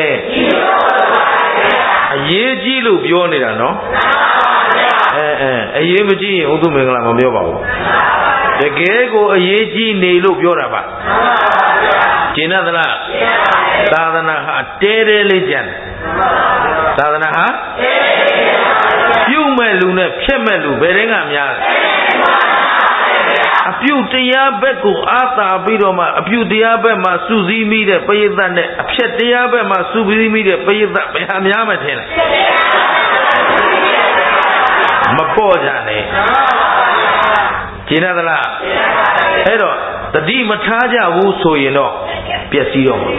အရေးကြီးလို့ပြောနေတာနော်အဲအဲအရေးမကြီးရင်ဥသုမင်္ဂလာမပြောပါဘူးတကယ်ကိုအရေးကြီးနေလို့ပြောတာပါကျင့်သလားသာသနာဟာတဲတဲလေးကျန်သာသနာဟာပြုမဲ့လူနဲ့ဖြတ်မဲ့လူဘယ်တည်းကများအပြုတရားဘက်ကိုအာသာပြီးတော့မှအပြုတရားဘက်မှာစုစည်းမိတဲ့ပရိသတ်နဲ့အဖြတ်တရားဘက်မှာစုစည်းမိတဲ့ပရိသတ်ဘယ်ဟာများမထင်လဲမပေါ်ကြနဲ့ကျင့်သလားအဲ့တော့တတိမထားကြဘူးဆိုရင်တော့ပျက်စီးတော့မှာ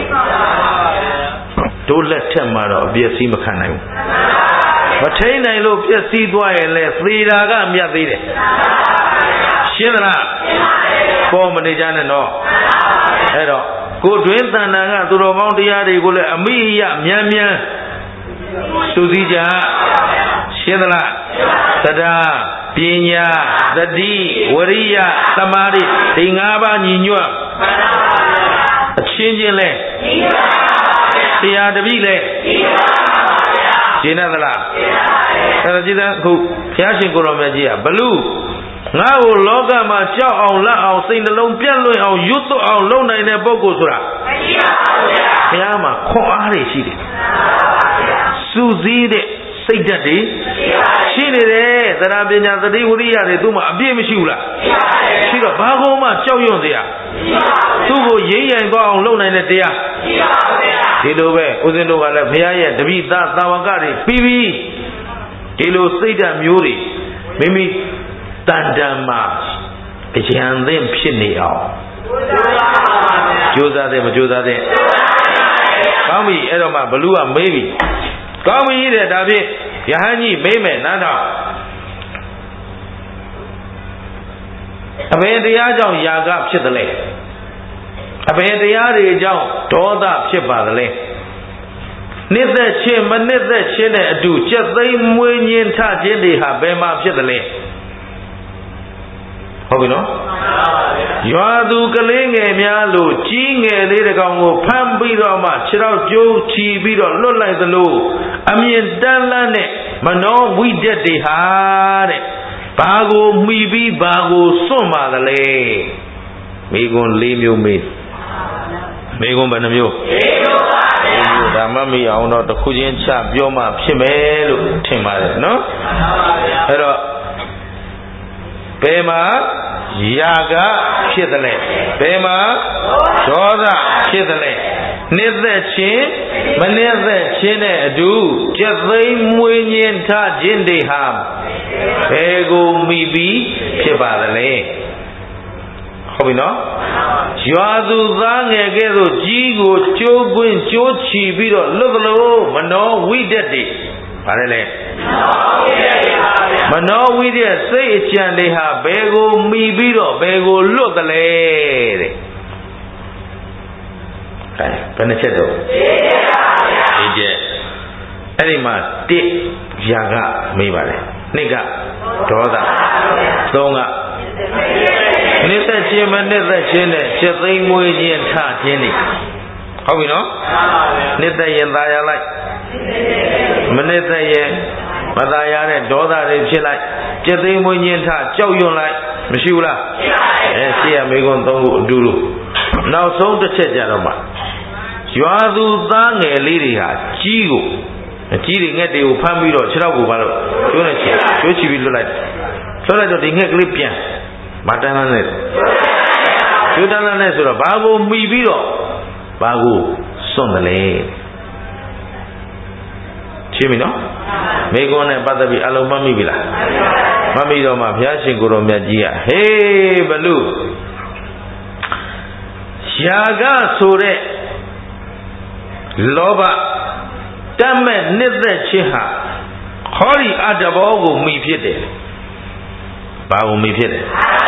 တို့လက်ထက်မှာတော့အပျက်စီးမခံနိုင်ဘူးမထိန်နိုင်လို့ပျက်စီးသွားရင်လဲသေတာကမြတ်သေးတယ်ရှင်းသလားပေါ်မနေကြနဲ့တော့အဲ့တော့ကိုတွင်တဏ္ဍာကသူတော်ကောင်းတရားတွေကိုလည်းအမိယမြန်မြန်စုစည်းကြရှင်းသလားတရားပညာသတိဝရိယသမာဓိဒီ၅ပါးညီညွတ်အချင်းချင်းလဲဆရာတပည့်လဲရှင်းသလားအဲ့ဒါကြည့်တဲ့အခုဘုရားရှင်ကိုရောင်မြတ်ကြီးကဘလူငါ့ကိုလောကမှာကြောက်အောင်လက်အောင်စိတ်နှလုံးပြန့်လွင့်အောင်ရွတ်သွအောင်လုပ်နိုင်တဲ့ပုဂ္ဂိုလ်ဆိုတာမရှိပါဘူးဗျာဘုရားမှာခွန်အားတွေရှိတယ်စူးစီးတဲ့စိတ်ဓာတ်တွေရှိနေတယ်သရပညာသတိဝိရိယတွေသူ့မှာအပြည့်မရှိဘူးလားရှိတော့ဘာကောမှကြောက်ရွံ့စရာသူ့ကိုရင်းရင်သွားအောင်လုပ်နိုင်တဲ့တရားဒီလိုပဲဦးဇင်းတို့ကလည်းဘုရားရဲ့တပိသသာဝကတွေပြီးပြီးဒီလိုစိတ်ဓာတ်မျိုးတွေမိမိတန်တန်မှာအရန်သင့်ဖြစ်နေအောင်ကြိုးစားတယ်မကြိုးစားတဲ့ကောင်းပြီအဲ့တော့မှဘလူကမေးပြီကောင်းပြီတဲ့ဒါဖြင့်ယဟန်ကြီးမေးမယ်နားတော့အဘယ်တရားကြောင့်ຢာကဖြစ်တယ်လဲအဘယ်တရားတွေကြောင့်ဒေါသဖြစ်ပါသလဲနှစ်သက်ခြင်းမနှစ်သက်ခြင်းနဲ့အတူကြက်သိမ်းမွေးညင်းထခြင်းတွေဟာဘယ်မှာဖြစ်တယ်လဲဟုတ်ပြီနော်ရွာသူကလေးငယ်များလို့ကြီးငယ်လေးတကောင်ကိုဖမ်းပြီးတော့မှခြေထောက်ကျိုးချီပြီးတော့လွတ်လိုက်သလိုအမြင်တန်းလန်းနဲ့မနောဝိတ္တတွေဟာတဲ့ဘာကိုမှီပြီးဘာကိုစွန့်ပါသလဲမိကွန်း၄မျိုးမေးမိကွန်းဘယ်နှမျိုး၄မျိုးပါဗျာဒါမှမအောင်တော့တစ်ခုချင်းချပြောမှဖြစ်မယ်လို့ထင်ပါတယ်နော်အဲ့တော့ဘယ်မှာຢာကဖြစ်တယ်လဲဘယ်မှာဒေါသဖြစ်တယ်လဲနှစ်သက်ခြင်းမနှစ်သက်ခြင်းနဲ့အတူကြက်သိမ်းမွေးညင်းထခြင်းတွေဟာဘယ်ကိုမိပြီးဖြစ်ပါသလဲဟုတ်ပြီနော်ရွာသူသားငယ်ကဲ့သို့ကြီးကိုကျိုးကွင်းကျိုးချီပြီးတော့လွတ်သလိုမနောဝိတ္တတွေဗါတယ်လေမနောဝိတ္တစိတ်အကြံတွေဟာဘယ်ကိုမိပြီးတော့ဘယ်ကိုလွတ်သလဲတဲ့အဲဘယ်နှချက်တော့ဒီချက်အဲ့ဒီမှာတစ်ຢာကမေးပါတယ်နှစ်ကဒေါသသုံးကနှစ်သက်ခြင်းမနှစ်သက်ခြင်းနဲ့ချက်သိမ်းမွေးခြင်းထခြင်းတွေဟုတ်ပြီနော်နှစ်သက်ရင်သာယာလိုက်မနှစ်သက်ရင်မသာယာတဲ့ဒေါသတွေဖြစ်လိုက်ချက်သိမ်းမွေးခြင်းထကြောက်ရွံ့လိုက်မရှိဘူးလားအဲရှေ့ရမေကွန်းသုံးခုအတူတူနောက်ဆုံးတစ်ချက်ကြတော့မှရွာသူသားငယ်လေးတွေဟာကြီးကိုအကြီးတွေငှက်တွေကိုဖမ်းပြီးတော့ခြေထောက်ကိုပါလို့ကျိုးနေချင်ကျိုးချပြီးလွတ်လိုက်လွတ်လိုက်တော့ဒီငှက်ကလေးပြန်မတန်းတန်းနဲ့ကျိုးတန်းတန်းနဲ့ဆိုတော့ဘာကိုမှီပြီးတော့ဘာကိုစွန့်တယ်လဲရှင်းပြီနော်မိကွန်းနဲ့ပတ်သက်ပြီးအလုံးမှတ်မိပြီလားမှတ်မိတော့မှဘုရားရှင်ကိုယ်တော်မြတ်ကြီးကဟေးဘလူຢာကဆိုတဲ့လောဘတတ်မဲ့နှစ်သက်ခြင်းဟာဟောဒီအတ္တဘောကိုမိဖြစ်တယ်ဘာကိုမိဖြစ်တယ်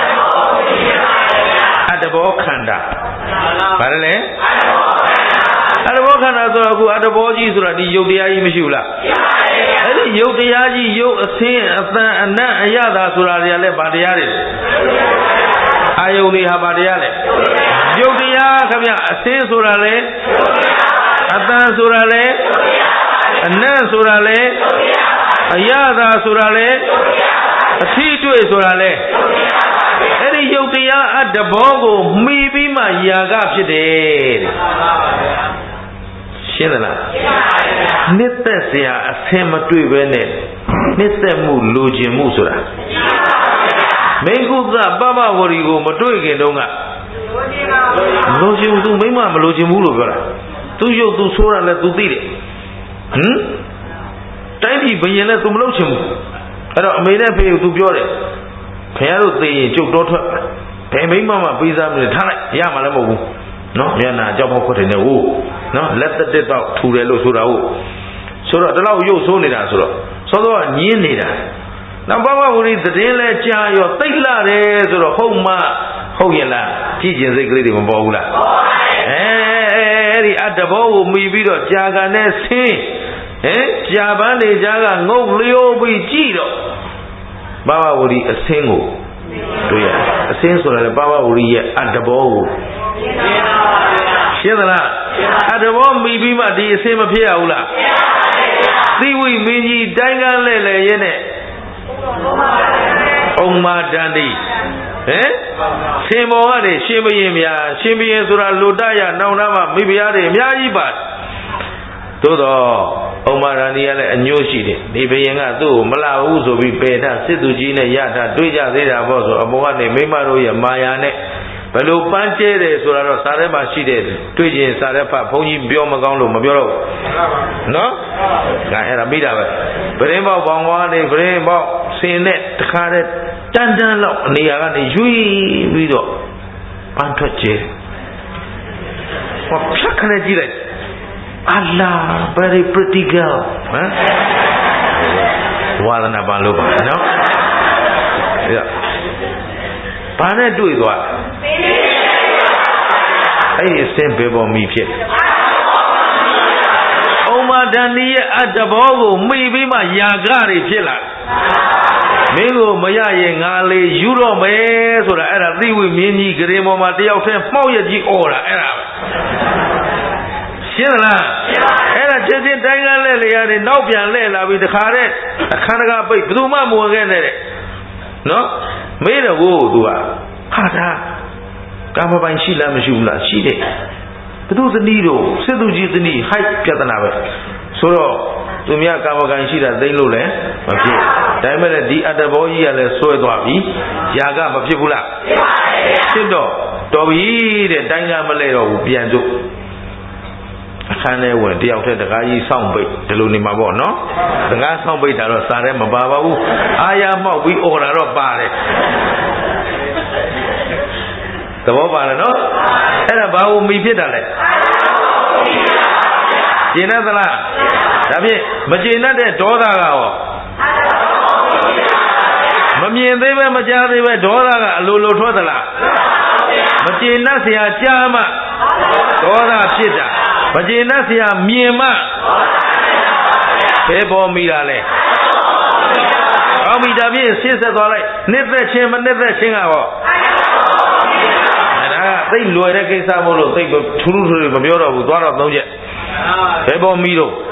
အတ္တဘောခန္ဓာဘာလဲအတ္တဘောခန္ဓာဆိုတော့အခုအတ္တဘောကြီးဆိုတာဒီယုတ်တရားကြီးမရှိဘူးလားအဲ့ဒီယုတ်တရားကြီးယုတ်အသင်းအတန်အနတ်အရသာဆိုတာတွေကလည်းဗာတရားတွေအာယုန်တွေဟာဗာတရားလေယုတ်တရားခင်ဗျအသင်းဆိုတာလေအတန်ဆိုတာလေအနတ်ဆိုတာလေအရသာဆိုတာလေအထီးတွေ့ဆိုတာလေအဲ့ဒီယုတ်တရားအတဘောကိုမှီပြီးမှယာကဖြစ်တယ်ရှင်းသလားနှစ်သက်စရာအဆင်မတွေ့ပဲနဲ့နှစ်သက်မှုလိုချင်မှုဆိုတာမိကုသပပဝရီကိုမတွေ့ခင်တုန်းကလိုချင်ဘူးသူမိမမလိုချင်ဘူးလို့ပြောတာသူရုပ်သူဆိုးတာလည်းသူသိတယ်ဟမ်တိုင်းပြည်ဘယင်လည်းသူမလုပ်ချင်ဘူးအဲ့တော့အမေနဲ့ဖေကိုသူပြောတယ်ခင်ဗျားတို့သိရင်ကျုပ်တော့ထွက်ဘယ်မိမမှပေးစားမလို့ထားလိုက်ရမှာလည်းမဟုတ်ဘူးနော်မျက်နှာကြောက်ဖို့ခွတ်တယ်နဲ့ဟုတ်နော်လက်သက်တက်တော့ထူတယ်လို့ဆိုတာဟုတ်ဆိုတော့ဒီလောက်ရုပ်ဆိုးနေတာဆိုတော့စောစောကညင်းနေတာနောက်ပပဝရီသတင်းလဲကြားရောသိတ်လာတယ်ဆိုတော့ဟုတ်မှဟုတ်ရဲ့လားကြည်ကျင်စိတ်ကလေးတွေမပေါ်ဘူးလားအဲအဲ့ဒီအတဘောကိုမိပြီးတော့ကြာကန်နဲ့ဆင်းဟင်ကြာပန်းနေကြကငုတ်လျိုးပြီးကြည့်တော့ပပဝရီအဆင်းကိုတွေ့ရအဆင်းဆိုတယ်ပပဝရီရဲ့အတဘောကိုရှင်းသလားအတဘောမိပြီးမှဒီအဆင်းမဖြစ်ရဘူးလားသီဝိမင်းကြီးတိုင်းကလဲလဲရဲနဲ့ဩမာတန်တိဟင်ရှင်မောကနေရှင်ဘရင်များရှင်ဘရင်ဆိုတာလူတရနောင်နာမှာမိဖုရားတွေအများကြီးပါသို့တော့ဩမာရဏီကလည်းအညို့ရှိတယ်ဒီဘရင်ကသူ့ကိုမလာဘူးဆိုပြီးပယ်ထားစစ်သူကြီးနဲ့ရထားတွေးကြသေးတာပေါ့ဆိုအပေါ်ကနေမိမတို့ရဲ့မာယာနဲ့ဘယ်လိုပန်းကျဲတယ်ဆိုတာတော့စာထဲမှာရှိတယ်တွေးခြင်းစာထဲဖတ်ဘုန်းကြီးပြောမကောင်းလို့မပြောတော့ဘူးနော်ငါအဲ့ဒါမိတာပဲဗရင်ပေါက်ဘောင်ကွာနေဗရင်ပေါက်ဆင်းနဲ့တခါတည်းတန်းတန်းလောက်အနေရာကနေရွေးပြီးတော့ပန်းထွက်ကျဲဟောဖြတ်ခနဲ့ကြည့်လိုက်Allah very pretty girl ဟမ်ဝါဒနာပါလို့ပါနော်ဘာနဲ့တွေ့သွားအဲ့ဒီအစင်ဘေပေါ်မိဖြစ်ဩမာဒန်ဒီရဲ့အတဘောကိုမိပြီးမှယာကတွေဖြစ်လာမင်းကိုမရရင်ငါလေယူတော့မယ်ဆိုတာအဲ့ဒါသိဝိမင်းကြီးဂရင်ပေါ်မှာတယောက်တည်းမှောက်ရကြီးអော်တာအဲ့ဒါပဲရှင်းလားအဲ့ဒါချက်ချင်းတိုင်းကားလဲလေရတယ်နောက်ပြန်လဲလာပြီးတခါတည်းအခန်းတကာပိတ်ဘယ်သူမှမဝင်ခဲ့နဲ့တဲ့နော်မေးတော့ကိုသူကဟာဒါကာမပိုင်ရှိလားမရှိဘူးလားရှိတယ်ဘသူသနီးတို့စစ်သူကြီးသနီးဟိုက်ပြဿနာပဲဆိုတော့သူများကာမပိုင်ရှိတာသိလို့လည်းမဖြစ်ဒါပေမဲ့ဒီအတ္တဘောကြီးကလည်းဆွဲသွားပြီຢာကမဖြစ်ဘူးလားဖြစ်တော့တော်ပြီတဲ့တိုင်းကမလဲတော့ဘူးပြန်စို့အခန်းထဲဝင်တယောက်တည်းတကားကြီးစောင့်ပိတ်ဒီလိုနေမှာပေါ့နော်တကားစောင့်ပိတ်တာတော့စားထဲမပါပါဘူးအာရမောက်ပြီးអော်တာတော့ပါတယ်သဘောပါလားနော်အဲ့ဒါဘာလို့မိဖြစ်တာလဲကျင်တတ်သလားဒါဖြင့်မကျင်တတ်တဲ့ဒေါသကရောမမြင်သေးပဲမကြားသေးပဲဒေါသကအလိုလိုထွက်သလားမကျင်တတ်เสียကြားမှဒေါသဖြစ်တာမကျင်တတ်เสียမြင်မှဘယ်ပေါ်မိတာလဲအော်မိတာဖြင့်ဆင်းဆက်သွားလိုက်နှစ်သက်ခြင်းမနှစ်သက်ခြင်းကရောသိလွယ်တဲ့ကိစ္စမို့လို့သိထူးထူးထူးမပြောတော့ဘူးသွားတော့သုံးချက်ဘယ်ပေါ်မီတော့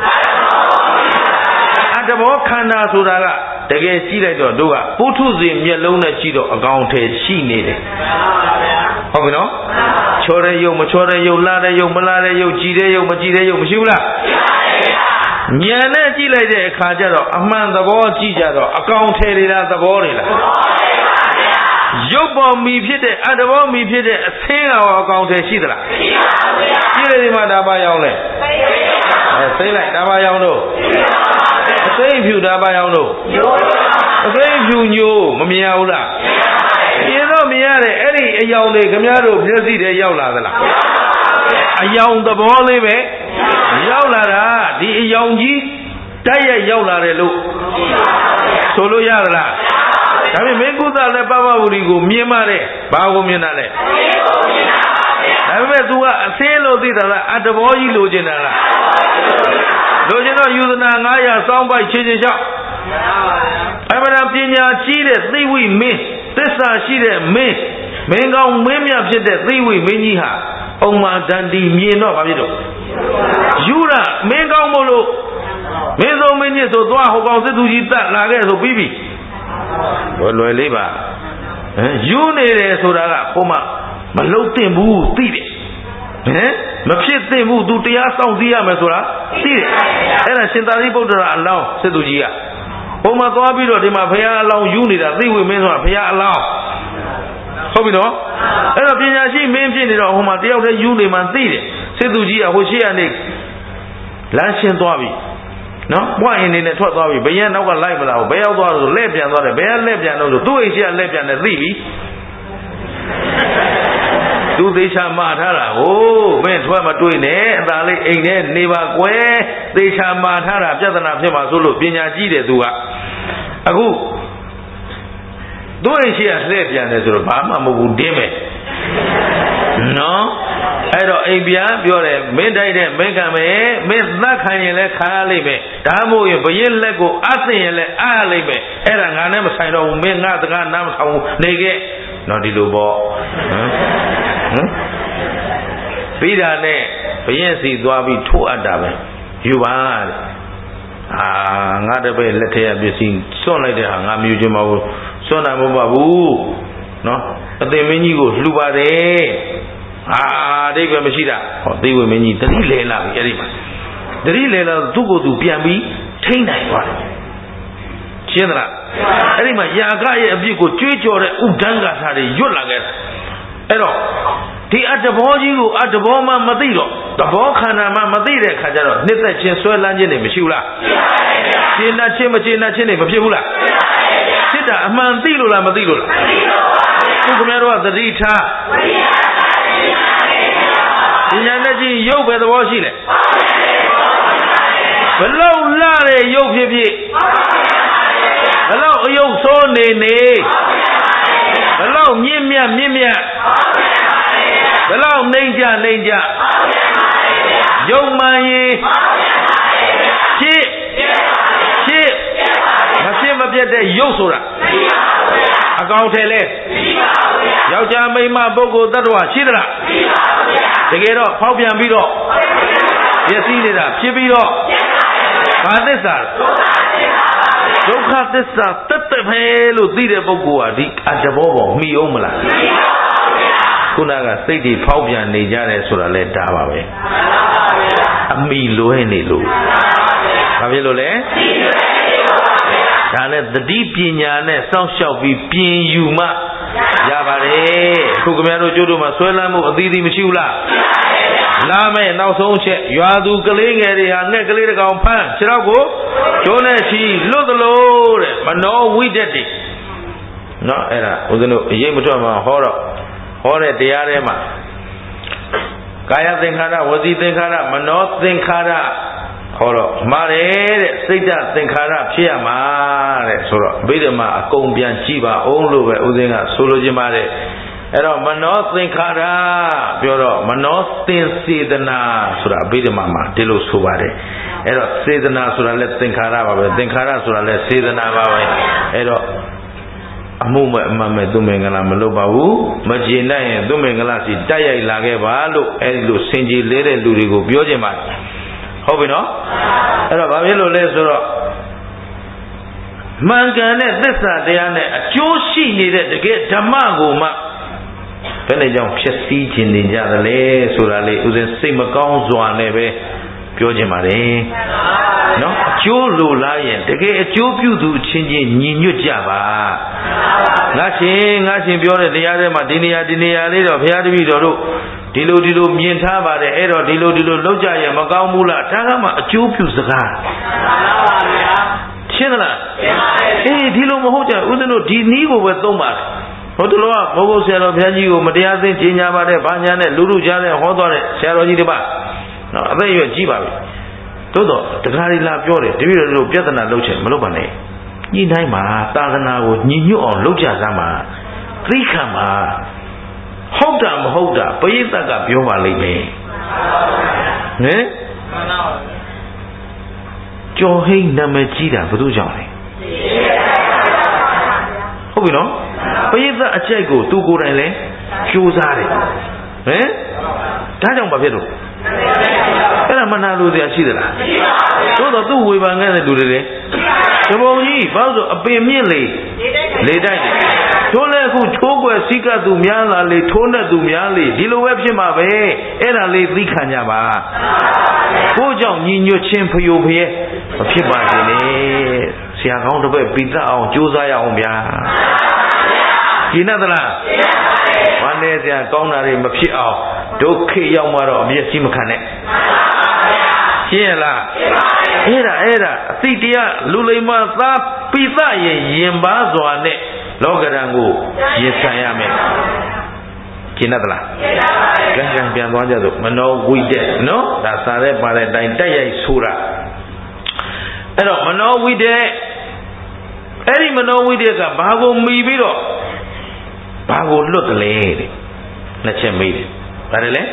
အတဘောခန္ဓာဆိုတာကတကယ်ကြည့်လိုက်တော့တို့ကပုထုဇဉ်မျက်လုံးနဲ့ကြည့်တော့အကောင်ထဲရှိနေတယ်ဟုတ်ပြီနော်ချောတဲ့ယုံမချောတဲ့ယုံလာတဲ့ယုံမလာတဲ့ယုံကြည်တဲ့ယုံမကြည်တဲ့ယုံမရှိဘူးလားဉာဏ်နဲ့ကြည့်လိုက်တဲ့အခါကျတော့အမှန်သဘောကြည့်ကြတော့အကောင်ထဲတွေလားသဘောတွေလားရုပ်ပေါ်မီဖြစ်တဲ့အတ္တဘောမီဖြစ်တဲ့အဆင်းတော်အကောင်ထဲရှိသလားရှိပါဘူးဗျာကြည့်လိုက်ဒီမှာဒါပါရောင်းလဲအဲသိလိုက်ဒါပါရောင်းတော့အသိဖြူဒါပါရောင်းတော့အသိဖြူညို့မမြင်ဘူးလားမြင်တော့မြင်ရတယ်အဲ့ဒီအယောင်တွေခင်ဗျားတို့မျက်စိထဲရောက်လာသလားအယောင်သဘောလေးပဲရောက်လာတာဒီအယောင်ကြီးတိုက်ရိုက်ရောက်လာတယ်လို့ဆိုလို့ရသလားဒါပေမဲ့မင်းကုသလည်းပပဝရီကိုမြင်ပါတယ်ဘာကိုမြင်တာလဲဒါပေမဲ့ तू ကအဆင်းလို့သိတာလားအတ္တဘောကြီးလိုချင်တာလားလိုချင်တော့ယူဇနာnine hundredစောင်းပိုက်ခြေခြေလျှောက်အမှန်တရားပညာကြီးတဲ့သိဝိမင်းသစ္စာရှိတဲ့မင်းမင်းကောင်းမင်းမြတ်ဖြစ်တဲ့သိဝိမင်းကြီးဟာဩမာဒန္တိမြင်တော့ဘာဖြစ်တော့ယူရမင်းကောင်းမို့လို့မင်းဆုံးမင်းကြီးဆိုသွားဟိုကောင်စစ်သူကြီးတတ်လာခဲ့ဆိုပြီးပြီလွယ်လွယ်လေးပါဟယူနေတယ်ဆိုတာကဟိုမှာမလုံတင်ဘူးသိတယ်ဟမ်မဖြစ်သင့်ဘူးသူတရားစောင့်သိရမယ်ဆိုတာသိတယ်အဲ့ဒါရှင်သာရိပုတ္တရာအလောင်းစစ်သူကြီးကဟိုမှာသွားပြီးတော့ဒီမှာဘုရားအလောင်းယူနေတာသိဝေမင်းဆိုတာဘုရားအလောင်းဟုတ်ပြီနော်အဲ့တော့ပညာရှိမင်းဖြစ်နေတော့ဟိုမှာတယောက်တည်းယူနေမှသိတယ်စစ်သူကြီးကဟိုရှိရနေလမ်းရှင်းသွားပြီနော်ပွားရင်နေနဲ့ထွက်သွားပြီဘယ်ရဲ့နောက်ကလိုက်မလာဘူးဘယ်ရောက်သွားလို့လဲ့ပြန်သွားတယ်ဘယ်ကလဲ့ပြန်တော့လို့သူ့အိမ်ရှိကလဲ့ပြန်တယ်သိပြီသူသေချာမှားထားတာဟိုမင်းထွက်မတွေ့နဲ့အသာလေးအိမ်ထဲနေပါကွယ်သေချာမှားထားတာပြဿနာဖြစ်မှာဆိုလို့ပညာကြီးတယ်သူကအခုသူ့အိမ်ရှိကလဲ့ပြန်တယ်ဆိုတော့ဘာမှမဟုတ်ဘူးတင်းမယ်နော်အဲ့တော့အိမ်ပြန်ပြောတယ်မင်းတိုက်တဲ့မင်းကံမယ်မင်းသတ်ခံရင်လည်းခံရလိမ့်မယ်ဒါမှမဟုတ်ရင်ဘရင်လက်ကိုအသိရင်လည်းအားရလိမ့်မယ်အဲ့ဒါငါနဲ့မဆိုင်တော့ဘူးမင်းငါတကားနားမထောင်ဘူးနေခဲ့နော်ဒီလိုပေါ့ဟမ်ဟမ်ပြီးတာနဲ့ဘရင်စီသွားပြီးထိုးအပ်တာပဲယူပါတဲ့အာငါတပည့်လက်ထက်ပစ္စည်းစွန့်လိုက်တဲ့ဟာငါမယူချင်ပါဘူးစွန့်နိုင်မပါဘူးနော်အသိမင်းကြီးကိုလှူပါတယ်အာအတိတ်ပဲမရှိတာဟောသိဝေမင်းကြီးတတိလဲလာပြီအဲ့ဒီမှာတတိလဲလာသူ့ကိုယ်သူပြန်ပြီးထိမ့်နိုင်သွားတယ်ရှင်းသလားအဲ့ဒီမှာယာကရဲ့အပြစ်ကိုကြွေးကြော်တဲ့ဥဒန်းကထာတွေရွတ်လာခဲ့တာအဲ့တော့ဒီအတ္တဘောကြီးကိုအတ္တဘောမှမသိတော့သဘောခန္ဓာမှမသိတဲ့ခါကျတော့နှစ်သက်ခြင်းဆွဲလန်းခြင်းတွေမရှိဘူးလားရှင်းတတ်ခြင်းမရှင်းတတ်ခြင်းတွေမဖြစ်ဘူးလားဖြစ်တာအမှန်သိလို့လားမသိလို့လားသူခင်ဗျားတို့ကသတိထားပညာနဲ့ကြည့်ရုပ်ပဲသဘောရှိတယ်ဘလောက်လာတဲ့ရုပ်ဖြစ်ဖြစ်ဘလောက်အယုတ်ဆိုးနေနေဘလောက်မြင့်မြတ်မြင့်မြတ်ဘလောက်နှိမ့်ကြနှိမ့်ကြရုပ်မှန်ရင်ဖြစ်ဖြစ်မဖြစ်မပြတ်တဲ့ရုပ်ဆိုတာအကောင်ထဲလဲယောက်ျားမိန်းမပုဂ္ဂိုလ်တ attva ရှိသလားတကယ်တော့ဖောက်ပြန်ပြီးတော့ရည်စည်းနေတာဖြစ်ပြီးတော့ဘာသစ္စာဒုက္ခသစ္စာတက်တက်ပဲလို့သိတဲ့ပုဂ္ဂိုလ်ဟာဒီအတ္တဘောပေါ်မှီအောင်မလားခုနကစိတ်တွေဖောက်ပြန်နေကြတယ်ဆိုတာလဲဒါပါပဲအမိလွဲနေလို့ဘာဖြစ်လို့လဲဒါနဲ့သတိပညာနဲ့စောင့်ရှောက်ပြီးပြင်ယူမှရပါတယ်အခုခင်ဗျားတို့ကျိုးတို့မှာဆွဲလန်းမှုအသီးသီးမရှိဘူးလားလာမယ်နောက်ဆုံးချက်ရွာသူကလေးငယ်တွေဟာငှက်ကလေးတစ်ကောင်ဖမ်းခြေထောက်ကိုကျိုးနဲ့ချီလွတ်သလိုတဲ့မနောဝိတ္တိနော်အဲ့ဒါဦးဇင်းတို့အရေးမထွက်မှာဟောတော့ဟောတဲ့တရားထဲမှာကာယသင်္ခါရဝစီသင်္ခါရမနောသင်္ခါရဟောတော့မှားတယ်တဲ့စိတ်ဓာတ်သင်္ခါရဖြစ်ရမှာတဲ့ဆိုတော့ဘိဓမ္မာအကုန်ပြန်ကြည့်ပါအောင်လို့ပဲဦးဇင်းကဆိုလိုချင်ပါတယ်အဲ့တော့မနောသင်္ခါရပြောတော့မနောသင်စေတနာဆိုတာဘိဓမ္မာမှာဒီလိုဆိုပါတယ်အဲ့တော့စေတနာဆိုတာလည်းသင်္ခါရပါပဲသင်္ခါရဆိုတာလည်းစေတနာပါပဲအဲ့တော့အမှုမဲ့အမှန်မဲ့သူမင်္ဂလာမလုပ်ပါဘူးမကျေနပ်ရင်သူမင်္ဂလာစီတိုက်ရိုက်လာခဲ့ပါလို့အဲ့ဒီလိုစင်ကြီးလဲတဲ့လူတွေကိုပြောချင်ပါတယ်ဟုတ်ပြီနော်အဲ့တော့ဘာဖြစ်လို့လဲဆိုတော့မှန်ကန်တဲ့သစ္စာတရားနဲ့အကျိုးရှိနေတဲ့တကယ်ဓမ္မကိုမှဘယ်နဲ့ကြောင့်ဖြစ်စည်းခြင်းနေကြသလဲဆိုတာလေးဥစဉ်စိတ်မကောင်းစွာနဲ့ပဲပြောချင်ပါတယ်နော်အကျိုးလိုလားရင်တကယ်အကျိုးပြုသူချင်းချင်းညီညွတ်ကြပါငါရှင်ငါရှင်ပြောတဲ့တရားထဲမှာဒီနေရာဒီနေရာလေးတော့ဘုရားတပည့်တော်တို့ဒီလိုဒီလိုမြင်ထားပါတယ်အဲ့တော့ဒီလိုဒီလိုလောက်ကြရင်မကောင်းဘူးလားဒါကမှအကျိုးပြုစကားရှင်းသလားအေးဒီလိုမဟုတ်ကြဦးဇင်းတို့ဒီနည်းကိုပဲသုံးပါတယ်ဟိုတလောကဘုဂုတ်ဆရာတော်ဘုရားကြီးကိုမတရားသင်းကြီးညာပါတယ်ဘာညာနဲ့လူလူကြားတဲ့ဟောသွားတဲ့ဆရာတော်ကြီးတပါနော်အသက်ရွယ်ကြီးပါပြီသို့တော့တရားရီလာပြောတယ်တပည့်တော်တို့ပြဿနာလုပ်ချင်မလုပ်ပါနဲ့ညှိနှိုင်းပါသာသနာကိုညီညွတ်အောင်လုပ်ကြစမ်းပါသိခံပါဟုတ်တာမဟုတ်တာပရိသတ်ကပြောပါလိမ့်မယ်ဟင်ကျော်ဟိန်းနာမည်ကြီးတာဘယ်သူကြောင့်လဲဟုတ်ပြီနော်ပရိသတ်အကျိုက်ကိုသူကိုယ်တိုင်လဲကြိုးစားတယ်ဟင်ဒါကြောင့်ဘာဖြစ်လို့အဲ့ဒါမနာလို့စရာရှိသလားသို့တော့သူ့ဝေဖန်ခဲ့တဲ့လူတွေလေတပုံကြီးဘာလို့ဆိုအပင်မြင့်လေလေတိုက်တယ်ထိုးလဲအခုချိုးကွယ်စိကသူများလာလေထိုးနဲ့သူများလေဒီလိုပဲဖြစ်မှာပဲအဲ့ဒါလေးသိခံကြပါကိုကြောင့်ညီညွတ်ခြင်းဖျို့ဖျဲမဖြစ်ပါစေနဲ့ဆရာကောင်းတစ်ပည့်ပြီးသက်အောင်ကြိုးစားရအောင်ဗျာကျင်းသလားဝမ်းနေစရာကောင်းတာတွေမဖြစ်အောင်ဒုက္ခရောက်မှတော့အမျက်ကြီးမခံနဲ့ရှင်းရလားအဲ့ဒါအဲ့ဒါအသိတရားလူလိမ္မာသားပိသရဲ့ရင်ပါစွာနဲ့လောကဓာတ်ကိုရင်ဆိုင်ရမယ်ကျင်းသလားကဲကဲပြန်သွားကြစို့မနောဝိတ္တနော်ဒါစာရဲပါတဲ့အတိုင်းတက်ရိုက်ဆိုတာအဲ့တော့မနောဝိတ္တအဲ့ဒီမနောဝိတ္တကဘာကိုမီပြီးတော့ဘာကိုလွတ်တယ်လဲတဲ့နှစ်ချက်မေးတယ်ဗါတယ်လဲ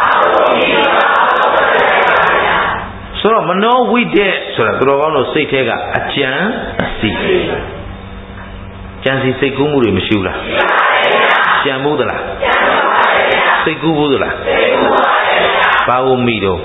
ဆိုတော့မနောဝိတ္တဆိုတာသူတော်ကောင်းတို့စိတ်ထဲကအကြံအစီကြံစီစိတ်ကူးမှုတွေမရှိဘူးလားကြံမှုသလားစိတ်ကူးဘူးသလားဘာကိုမိတော့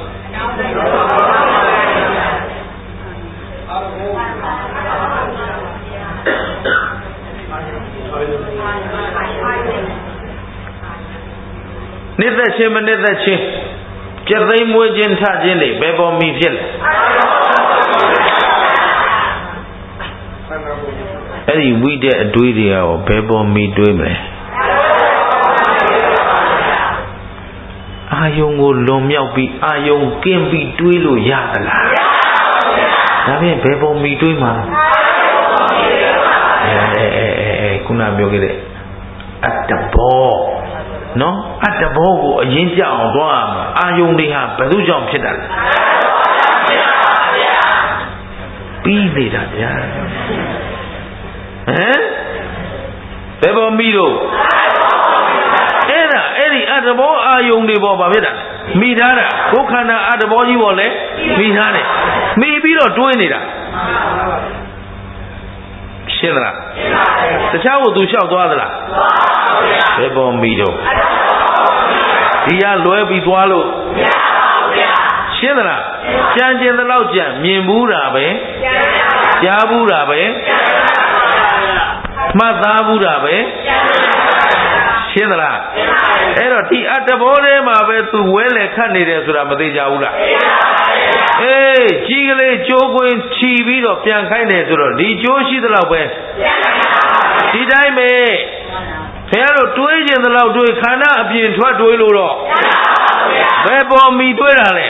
နိသက်ချင်းမနိသက်ချင်းကြက်သိမ်းမွေးခြင်းထခြင်းတွေဘယ်ပေါ်မိဖြစ်လဲအဲ့ဒီဝိတဲ့အတွေးတွေရောဘယ်ပေါ်မိတွေးမလဲအာယုံကိုလွန်မြောက်ပြီးအာယုံကင်းပြီးတွေးလို့ရသလားဒါဖြင့်ဘယ်ပေါ်မိတွေးမှာအဲအဲအဲခုနပြောခဲ့တဲ့အတ္တဘောနော်အတ္တဘောကိုအရင်ကြအောင်သွားမှာအာယုံတွေဟာဘယ်သူကြောင့်ဖြစ်တာလဲပြီးနေတာဗျာဟမ်ဘယ်ပေါ်မိတော့အဲ့ဒါအဲ့ဒီအတ္တဘောအာယုံတွေပေါ်ပါဖြစ်တာမိထားတာကိုယ်ခန္ဓာအတ္တဘောကြီးပေါ်လဲမိထားတယ်မိပြီးတော့တွေးနေတာရှင်းသလားတခြားကိုသူလျှောက်သွားသလားဘယ်ပေါ်မိတော့ဒီရလွဲပြီးသွားလို့ရှင်းသလားကြံကျင်သလောက်ကြံမြင်ဘူးတာပဲကြားဘူးတာပဲမှတ်သားဘူးတာပဲရှင်းသလားအဲ့တော့ဒီအတ္တဘောထဲမှာပဲသူဝဲလေခတ်နေတယ်ဆိုတာမသိကြဘူးလားအေးကြီးကလေးကြိုးကွင်းချီပြီးတော့ပြန်ခိုင်းတယ်ဆိုတော့ဒီကြိုးရှိသလောက်ပဲဒီတိုင်းပဲခင်ဗျားတို့တွေးကျင်သလောက်တွေးခန္ဓာအပြင်ထွက်တွေးလို့တော့ဘယ်ပေါ်မီတွေးတာလဲ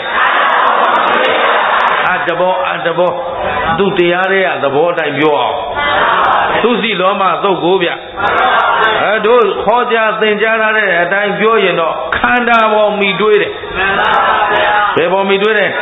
အတ္တဘောအတ္တဘောသူတရားတွေကသဘောတိုင်းပြောအောင်သူစီလောမသုတ်ကိုဗျအဲတို့ခေါ်ကြသင်ကြားထားတဲ့အတိုင်းပြောရင်တော့ခန္ဓာပေါ်မီတွေးတယ်ဘယ်ပေါ်မီတွေးတယ်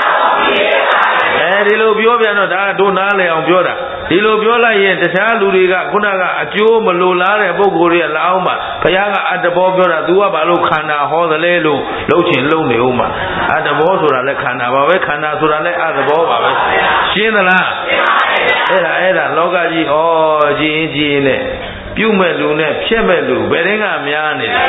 အဲဒီလိုပြောပြန်တော့ဒါတို့နားလည်အောင်ပြောတာဒီလိုပြောလိုက်ရင်တခြားလူတွေကခုနကအကျိုးမလိုလားတဲ့ပုဂ္ဂိုလ်တွေကလာအောင်မှာဘုရားကအတ္တဘောပြောတာ तू ကဘာလို့ခန္ဓာဟောသလဲလို့လှုပ်ချင်လှုပ်နေဦးမှာအတ္တဘောဆိုတာလည်းခန္ဓာပါပဲခန္ဓာဆိုတာလည်းအတ္တဘောပါပဲရှင်းသလားအဲ့ဒါအဲ့ဒါလောကကြီးဩကြည်ရင်ကြည်ရင်နဲ့ပြုမဲ့လူနဲ့ဖြက်မဲ့လူဘယ်တင်းကများနေလဲ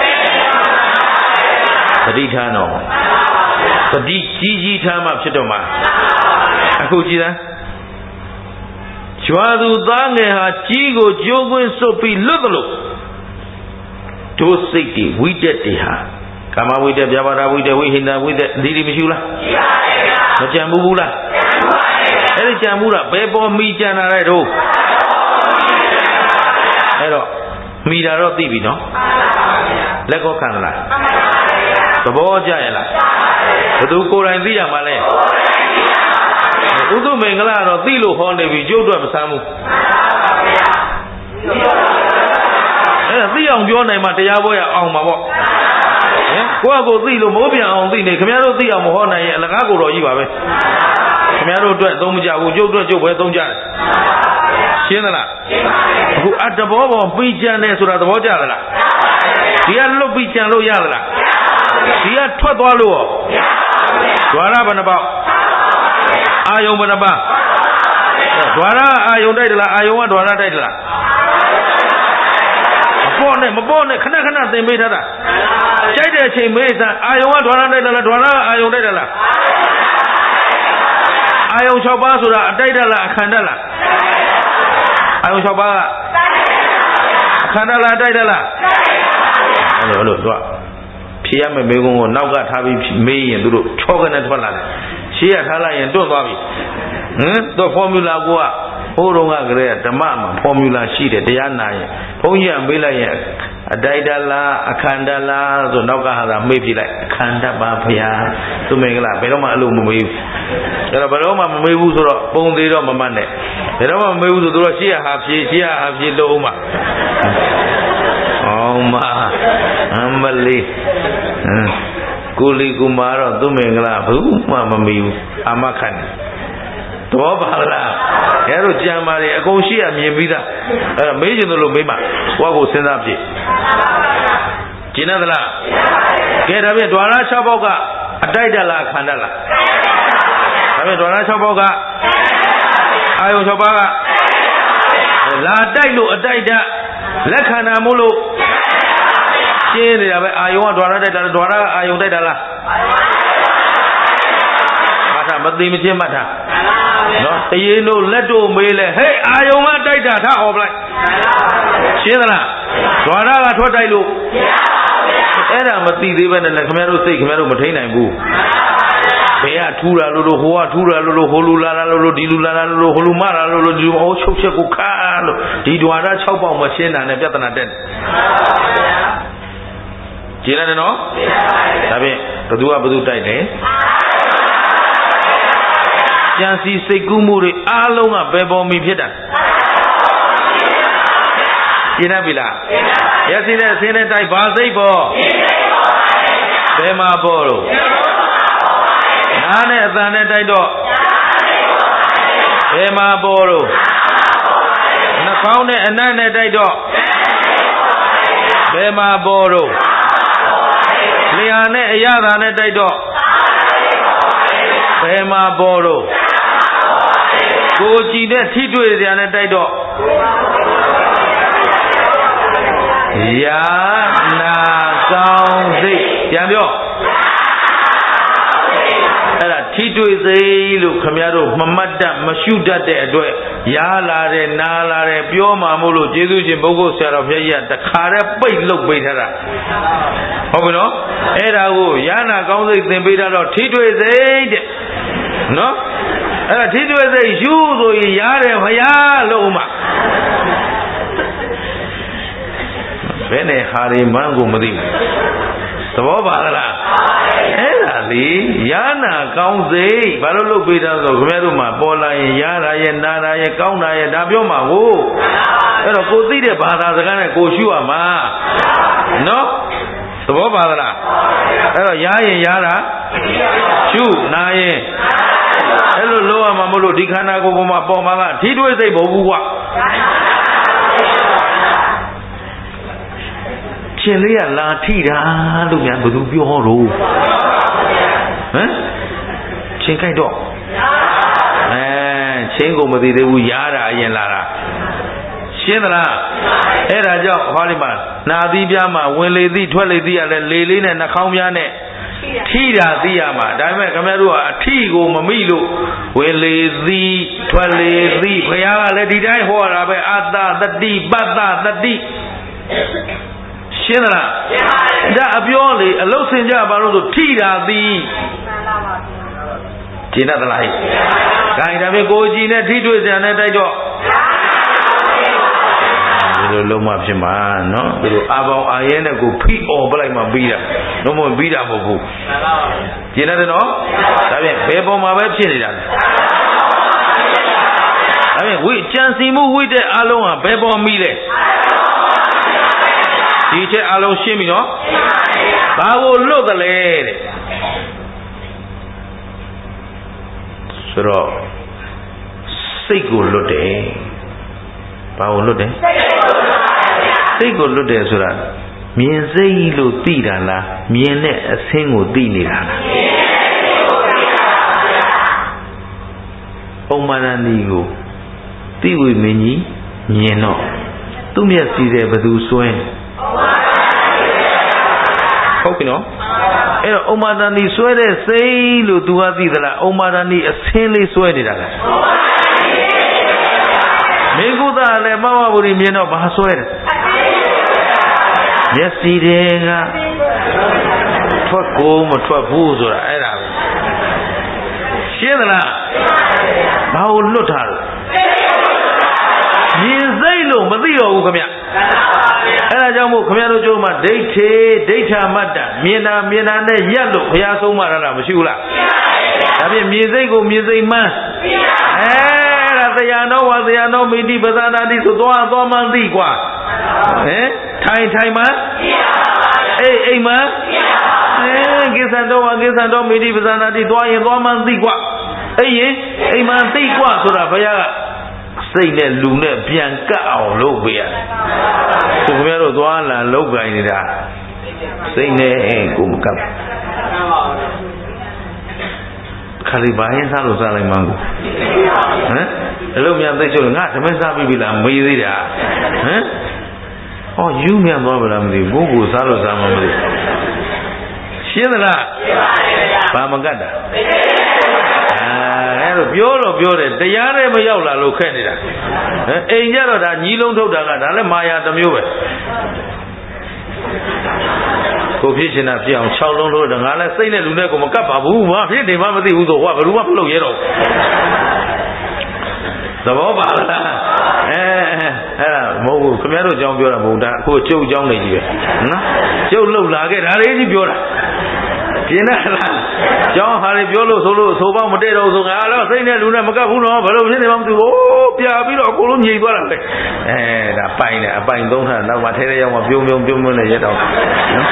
သတိထားတော့သတိကြီးကြီးထားမှဖြစ်တော့မှာအခုကြည်လားကျွာသူသားငယ်ဟာကြီးကိုကြိုးကွင်းစွပ်ပြီးလွတ်သလိုတို့စိတ်တွေဝိတက်တွေဟာကာမဝိတက်ဗျာပါဒဝိတက်ဝိဟိန္ဒဝိတက်ဒီဒီမရှိဘူးလားရှိပါတယ်ဗျာမကြံဘူးဘူးလားကြံပါပါတယ်ဗျာအဲ့ဒီကြံဘူးတာဘယ်ပေါ်မိကြံတာလဲတို့အဲ့တော့မိတာတော့သိပြီနော်လက်ကောခံလားသဘောကျရဲ့လားဘယ်သူကိုယ်တိုင်သိရမှာလဲဥဒုမင်္ဂလာတော့သိလို့ဟောနေပြီကျုပ်တို့မဆမ်းဘူးအဲ့ဒါသိအောင်ပြောနိုင်မှတရားပွဲရအောင်မှာပေါ့ဟင်ကိုယ့်အကိုသိလို့မိုးပြန်အောင်သိနေခင်ဗျားတို့သိအောင်မဟောနိုင်ရင်အလကားကိုတော်ကြီးပါပဲခင်ဗျားတို့အတွက်သုံးမကြဘူးကျုပ်တို့ကျုပ်ပဲသုံးကြတယ်ရှင်းသလားအခုအတ္တဘောပေါ်ပြီးကြံတယ်ဆိုတာသဘောကျသလားဒီကလွတ်ပြီးကြံလို့ရသလားဒီကထွက်သွားလို့ရောဒွါရဘယ်နှပေါက်အာယုံဘယ်နှပါးဒွါရအာယုံတိုက်တလားအာယုံကဒွါရတိုက်တလားမပေါ့နဲ့မပေါ့နဲ့ခဏခဏသင်ပေးထားတာကြိုက်တဲ့အချိန်မေးစမ်းအာယုံကဒွါရတိုက်တလားဒွါရအာယုံတိုက်တလားအာယုံ၆ပါးဆိုတာအတိုက်တလားအခန္ဓာလားအာယုံ၆ပါးကခန္ဓာလားတိုက်တယ်လားအဲ့လိုအဲ့လိုတော့ဖြေရမယ့်မိကုံးကိုနောက်ကထားပြီးမေးရင်သူတို့ချောကနေထွက်လာတယ်ရှေ့ကထားလိုက်ရင်တွန့်သွားပြီဟမ်တော့ formula ကိုကဟိုးတော့ကကလေးဓမ္မမှာ formula ရှိတယ်တရားနာရင်ဘုန်းကြီးကမေးလိုက်ရင်အတိုက်တလားအခန္ဓာလားဆိုနောက်ကဟာသာမေးပြလိုက်အခန္ဓာပါဗျာသူမင်္ဂလာဘယ်တော့မှအဲ့လိုမမေးဘူးအဲ့တော့ဘယ်တော့မှမမေးဘူးဆိုတော့ပုံသေးတော့မမှတ်နဲ့ဘယ်တော့မှမမေးဘူးဆိုတော့ရှေ့ဟာဖြေရှေ့ဟာဖြေလို့ဦးမှာအောင်မအမလေးဟမ်ကိုလီကူမာတော့သူမင်္ဂလာဘူးမှမမေးဘူးအာမခံတယ်တော့ပါလားအဲ့တော့ကြံပါလေအကုန်ရှိရမြင်ပြီးသားအဲ့တော့မေးချင်တယ်လို့မေးမှာဘွားကိုစဉ်းစားပြည့်ကျင်သလားကဲဒါဖြင့်ဒွါရ၆ပေါက်ကအတိုက်တလားခန္ဓာလားဒါဖြင့်ဒွါရ၆ပေါက်ကအာယုံ၆ပါးကလာတိုက်လို့အတိုက်တလက်ခန္ဓာမို့လို့ရှင်းနေတာပဲအာယုံကဒွါရတိုက်တာဒွါရကအာယုံတိုက်တာလားမှတ်တာမသိမချင်းမှတ်တာနော်တရေတို့လက်တို့မေးလဲဟဲ့အာယုံကတိုက်တာထားဟောပလိုက်ရှင်းသလားဒွါရကထွက်တိုက်လို့အဲ့ဒါမသိသေးပဲနဲ့ခင်ဗျားတို့စိတ်ခင်ဗျားတို့မထိန်နိုင်ဘူးဘယ်ကထူတာလို့လို့ဟိုကထူတာလို့လို့ဟိုလူလာတာလို့လို့ဒီလူလာတာလို့လို့ဟိုလူမတာလို့လို့ဒီအိုးချုပ်ချက်ကိုခါလို့ဒီဒွါရ၆ပေါက်မရှင်းတာနဲ့ပြဿနာတက်ကြည့်ရတယ်နော်ဒါဖြင့်ဘသူကဘသူတိုက်တယ်ကြံစီစိတ်ကူးမှုတွေအားလုံးကဘယ်ပေါ်မီဖြစ်တာရှင်းပြီလားရစီနဲ့ဆင်းနဲ့တိုက်ဘာစိတ်ပေါ်ဘယ်မှာပေါ်လို့နားနဲ့အသံနဲ့တိုက်တော့ဘယ်မှာပေါ်လို့နှာခေါင်းနဲ့အနံ့နဲ့တိုက်တော့ဘယ်မှာပေါ်လို့လျှာနဲ့အရသာနဲ့တိုက်တော့ဘယ်မှာပေါ်လို့ကိုကြည်တဲ့ထိတွေ့စရာနဲ့တိုက်တော့ယာနာကောင်းစိတ်ပြန်ပြောအဲ့ဒါထိတွေ့စိတ်လို့ခမရတို့မမတ်တတ်မရှုတတ်တဲ့အတွက်ယားလာတယ်နားလာတယ်ပြောမှမို့လို့ကျေးဇူးရှင်ပုဂ္ဂိုလ်ဆရာတော်ဘုရားကြီးကတခါတည်းပိတ်လုတ်ပေးထားတာဟုတ်ပြီနော်အဲ့ဒါကိုယာနာကောင်းစိတ်သင်ပေးတာတော့ထိတွေ့စိတ်တဲ့နော်အဲ့ဒါထိတွေ့စိတ်ယူဆိုရင်ရတယ်ဘုရားလို့မှဘယ်နဲ့ဟာရီမန်းကိုမသိဘူးသဘောပါလားအဲ့ဒါလေယာနာကောင်းစိတ်ဘာလို့လုပ်ပေးတာဆိုခင်ဗျားတို့မှာပေါ်လာရင်ယာတာရဲ့နာတာရဲ့ကောင်းတာရဲ့ဒါပြောမှာကိုအဲ့တော့ကိုသိတဲ့ဘာသာစကားနဲ့ကိုရှုရမှာနော်သဘောပါလားအဲ့တော့ယာရင်ယာတာရှုနာရင်အဲ့လိုလုပ်ရမှာမလို့ဒီခန္ဓာကိုယ်ပေါ်မှာပေါ်မှာကထိတွေ့စိတ်မဟုတ်ဘူးကွာရှင်လေးကလာထိတာလို့များဘယ်သူပြောတော့ဟမ်ချင်းခိုက်တော့အဲချင်းကိုမသိသေးဘူးရားတာအရင်လာတာရှင်းသလားအဲ့ဒါကြောင့်ဟောဒီမှာနာသီးပြားမှာဝင်လေသီးထွက်လေသီးရလဲလေလေးနဲ့နှာခေါင်းပြားနဲ့ထိတာသိရမှာဒါပေမဲ့ခင်ဗျားတို့ကအထီကိုမမိလို့ဝင်လေသီးထွက်လေသီးဘုရားကလည်းဒီတိုင်းဟောတာပဲအတ္တတတိပတ္တတတိရှင်းသလားဒါအပြောလေအလုတ်စင်ကြဘာလို့ဆိုထိတာသည်ကျင်းတတ်လားဟဲ့ဒါဒါဖြင့်ကိုကြည်နဲ့ထိတွေ့စရာနဲ့တိုက်တော့ဒီလိုလုံးမဖြစ်မှာနော်ဒီလိုအာပေါင်းအာရဲနဲ့ကိုဖိအော်ပလိုက်မှပြီးတာတော့မပြီးတာမဟုတ်ဘူးကျင်းတတ်တယ်နော်ဒါဖြင့်ဘယ်ပေါ်မှာပဲဖြစ်နေတာလဲဒါဖြင့်ဝိကြံစီမှုဝိတဲ့အလုံးဟာဘယ်ပေါ်မိလဲဒီချက်အလုံးရှင်းပြီနော်ဘာကိုလွတ်ကလေးတဲ့ဆိုတော့စိတ်ကိုလွတ်တယ်ဘာကိုလွတ်တယ်စိတ်ကိုလွတ်တယ်ဆိုတာမြင်စိတ်လို့သိတာလားမြင်တဲ့အဆင်းကိုသိနေတာလားဩမာနဏီကိုသိဝိမင်းကြီးမြင်တော့သူ့မျက်စိထဲဘသူစွဲဟုတ်ပြီနော်အဲ့တော့ဩမာဒဏီဆွဲတဲ့စိတ်လို့ तू ဟာသိသလားဩမာဒဏီအဆင်းလေးဆွဲနေတာလားမေကုသလည်းမမဘူရီမြင်တော့ဘာဆွဲတယ်မျက်စိတွေကထွက်ကိုမထွက်ဘူးဆိုတာအဲ့ဒါပဲရှင်းသလားဘာကိုလွတ်ထားလို့မြင်စိတ်လို့မသိတော့ဘူးခင်ဗျအဲ့ဒါကြောင့်မို့ခင်ဗျားတို့ကျိုးမှာဒိဋ္ဌိဒိဋ္ဌာမတ္တမြင်တာမြင်တာနဲ့ရက်လို့ဘုရားဆုံးမတာမရှိဘူးလားဒါဖြင့်မြင်စိတ်ကိုမြင်စိတ်မှန်းအဲအဲ့ဒါတရားတော်ဝါတရားတော်မိတိပဇာနာတိဆိုသွားသွားမှန်းသိกว่าဟင်ထိုင်ထိုင်မှအေးအိမ်မှအဲကိစ္စတော်ဝါကိစ္စတော်မိတိပဇာနာတိသွားရင်သွားမှန်းသိกว่าအေးရင်အိမ်မှသိกว่าဆိုတာဘုရားကစိတ်နဲ့လူနဲ့ပြန်ကပ်အောင်လုပ်ပေးရတယ်။သူခင်ဗျားတို့သွားလာလုပ်ကြနေတာစိတ်နဲ့ကိုမကပ်ခါလီဘာရင်စားလို့စားလိုက်မှန်းကိုဟမ်အလုံးမြန်သိချုပ်လို့ငါသမင်းစားပြီးပြီလားမေးသေးတာဟမ်ဟောယူမြန်သွားပါလားမသိဘူးကိုကိုစားလို့စားမှမသိရှင်းသလားဘာမကတ်တာအဲအဲ့လိုပြောတော့ပြောတယ်တရားနဲ့မရောက်လာလို့ခက်နေတာဟမ်အိမ်ကြတော့ဒါညီလုံးထုတ်တာကဒါလည်းမာယာတစ်မျိုးပဲကိုဖြစ်ချင်တာဖြစ်အောင်၆လုံးလို့ငါလည်းစိတ်နဲ့လူနဲ့ကိုမကပ်ပါဘူးဘာဖြစ်နေမှမသိဘူးဆိုဟောဘယ်သူမှမလုပ်ရတော့သဘောပါလားအဲအဲ့ဒါမဟုတ်ဘူးခင်ဗျားတို့အကြောင်းပြောတာမဟုတ်ဒါအခုကျုပ်အကြောင်းနေကြီးပဲနော်ကျုပ်လှုပ်လာခဲ့ဒါလေးကြီးပြောတာကျင်းတယ်လားကျောင်းဟာတွေပြောလို့ဆိုလို့ဆိုပေါင်းမတည့်တော့ဆိုငါတော့စိတ်နဲ့လူနဲ့မကပ်ဘူးနော်ဘယ်လိုဖြစ်နေမှမသိဘူးအိုးပြပြီးတော့အကုန်လုံးညိသွားတာလေအဲဒါပိုင်တယ်အပိုင်သုံးထားနောက်မှထဲထဲရောက်မှပြုံးပြုံးပြုံးပြုံးနဲ့ရက်တော့နော်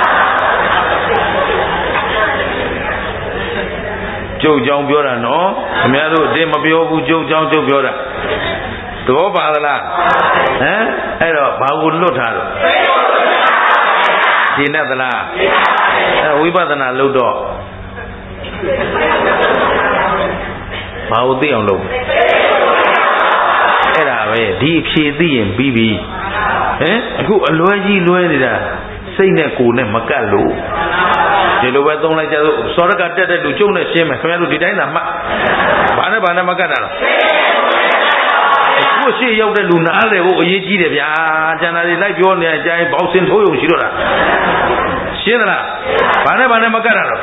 ကျုပ်ကြောင်းပြောတာနော်ခင်ဗျားတို့အတင်းမပြောဘူးကျုပ်ကြောင်းကျုပ်ပြောတာသဘောပါသလားဟမ်အဲ့တော့ဘာကိုလွတ်ထားတော့ရှင်းတတ်သလားအဲဝိပဿနာလုပ်တော့ဘာလို့သိအောင်လုပ်အဲ့ဒါပဲဒီအဖြေသိရင်ပြီးပြီဟင်အခုအလွဲကြီးလွဲနေတာစိတ်နဲ့ကိုယ်နဲ့မကတ်လို့ဒီလိုပဲသုံးလိုက်ကြလို့စောရကတက်တဲ့လူကျုံနဲ့ရှင်းမယ်ခင်ဗျားတို့ဒီတိုင်းသာမှတ်ဘာနဲ့ဘာနဲ့မကတ်တာလားကိုရှိရောက်တဲ့လူနားလေဖို့အရေးကြီးတယ်ဗျာကျန်တာတွေလိုက်ပြောနေတဲ့အချိန်ဘောက်စင်ထိုးရုံရှိတော့တာရှင်းသလားဘာနဲ့ဘာနဲ့မကတ်တာတော့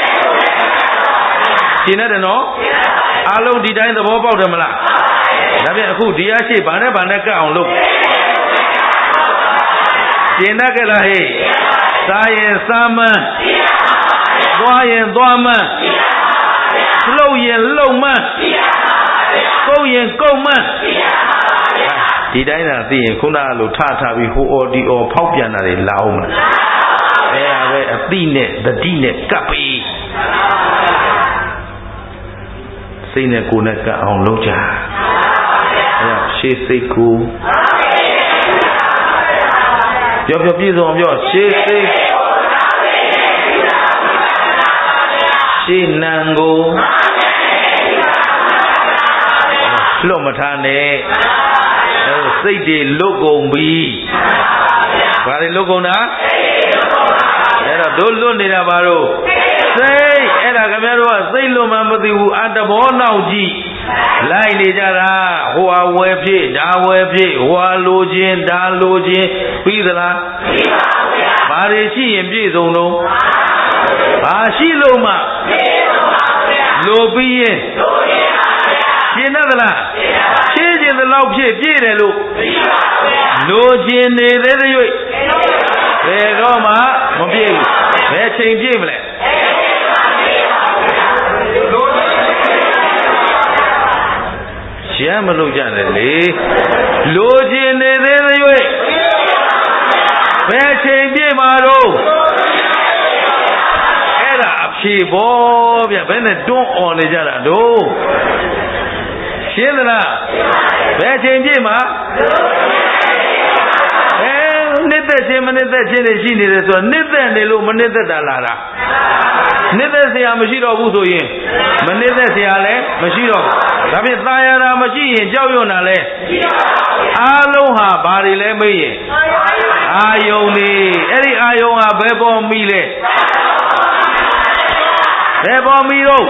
ရှင်းတယ်နော်အားလုံးဒီတိုင်းသဘောပေါက်တယ်မလားဒါပြန်အခုဒီအရှိဘာနဲ့ဘာနဲ့ကတ်အောင်လုပ်ရှင်းတတ်ကြလားဟေးစားရင်စားမှန်းသွားရင်သွားမှန်းလှုပ်ရင်လှုပ်မှန်းကုတ်ရင်ကုတ်မှန်းဒီတိုင်းသာသိရင်ခုနကလိုထထပြီးဟိုအော်ဒီအော်ဖောက်ပြန်တာတွေလာအောင်မလားအဲဒါပဲအတိနဲ့တတိနဲ့ကပ်ပြီးစိတ်နဲ့ကိုယ်နဲ့ကပ်အောင်လုပ်ကြအဲဒါရှေးစိတ်ကိုပြောပြောပြည့်စုံအောင်ပြောရှေးစိတ်ရှေးနံကိုလွတ်မထားနဲ့စိတ်တွေလွတ်ကုန်ပြီဘာတွေလွတ်ကုန်တာအဲ့တော့တို့လွတ်နေတာဘာလို့စိတ်အဲ့ဒါခင်ဗျားတို့ကစိတ်လွတ်မှမသိဘူးအတဘောနောက်ကြည့်လိုက်နေကြတာဟိုဟာဝယ်ဖြစ်ဒါဝယ်ဖြစ်ဟိုဟာလိုခြင်းဒါလိုခြင်းပြီးသလားပြီးပါဗျာဘာတွေရှိရင်ပြည့်စုံတော့ဘာရှိလို့မှလိုပြီးရင်ရှင်းတတ်သလားရှင်းခြင်းသလောက်ဖြစ်ပြည့်တယ်လို့လိုခြင်းနေသေးတဲ့၍ဘယ်တော့မှမပြည့်ဘူးဘယ်ချိန်ပြည့်မလဲရမ်းမလို့ကြတယ်လေလိုခြင်းနေသေးတဲ့၍ဘယ်ချိန်ပြည့်မှာတော့အဲ့ဒါအဖြေပေါ်ဗျဘယ်နဲ့တွန်းអော်နေကြတာတို့ရှင်းသလားဘယ်ချိန်ပြည့်မှာအဲနှစ်သက်ခြင်းမနှစ်သက်ခြင်းတွေရှိနေတယ်ဆိုတော့နှစ်သက်နေလို့မနှစ်သက်တာလာတာနှစ်သက်စရာမရှိတော့ဘူးဆိုရင်မနှစ်သက်စရာလည်းမရှိတော့ဘူးဒါဖြင့်သာယာတာမရှိရင်ကြောက်ရွံ့တာလည်းအားလုံးဟာဘာတွေလဲမေးရင်အာယုံနေအဲ့ဒီအာယုံဟာဘယ်ပေါ်မိလဲဘယ်ပေါ်မိတော့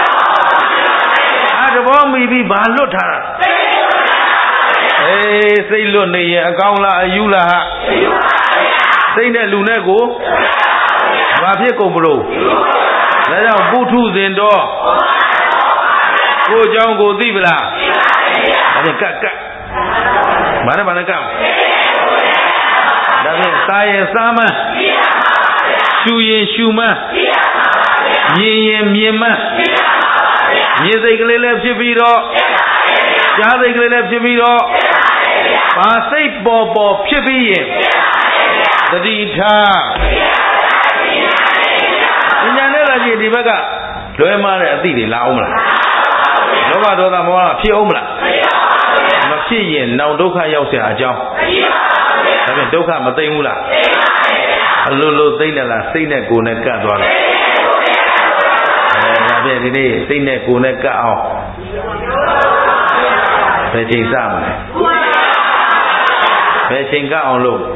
အာတဘောမိပြီးဘာလွတ်ထားတာအေးစိတ်လွတ်နေရင်အကောင်းလားအယူလားဟာစိတ်နဲ့လူနဲ့ကိုဘာဖြစ်ကုန်မလို့ဒါကြောင့်ပုထုဇဉ်တော့ကိုเจ้าကိုသိပလားဒါဖြင့်ကတ်ကတ်ဘာနဲ့ဘာနဲ့ကတ်ဒါဖြင့်စားရင်စားမှန်းရှူရင်ရှူမှန်းမြင်ရင်မြင်မှန်းမြင်စိတ်ကလေးလည်းဖြစ်ပြီးတော့ကြားစိတ်ကလေးလည်းဖြစ်ပြီးတော့ဘာစိတ်ပေါ်ပေါ်ဖြစ်ပြီးရင်သတိထားဉာဏ်နဲ့လာကြည့်ဒီဘက်ကလွဲမှားတဲ့အသည့်တွေလာအောင်မလားလောဘဒေါသမောဟဖြစ်အောင်မလားမဖြစ်ရင်နောင်ဒုက္ခရောက်เสียအကြောင်းဒါပြန်ဒုက္ခမသိဘူးလားအလိုလိုသိတယ်လားစိတ်နဲ့ကိုယ်နဲ့ကပ်သွားတယ်အဲဒါပြန်ဒီနေ့စိတ်နဲ့ကိုယ်နဲ့ကပ်အောင်ဘယ်ချိန်စမလဲဘယ်ချိန်ကပ်အောင်လို့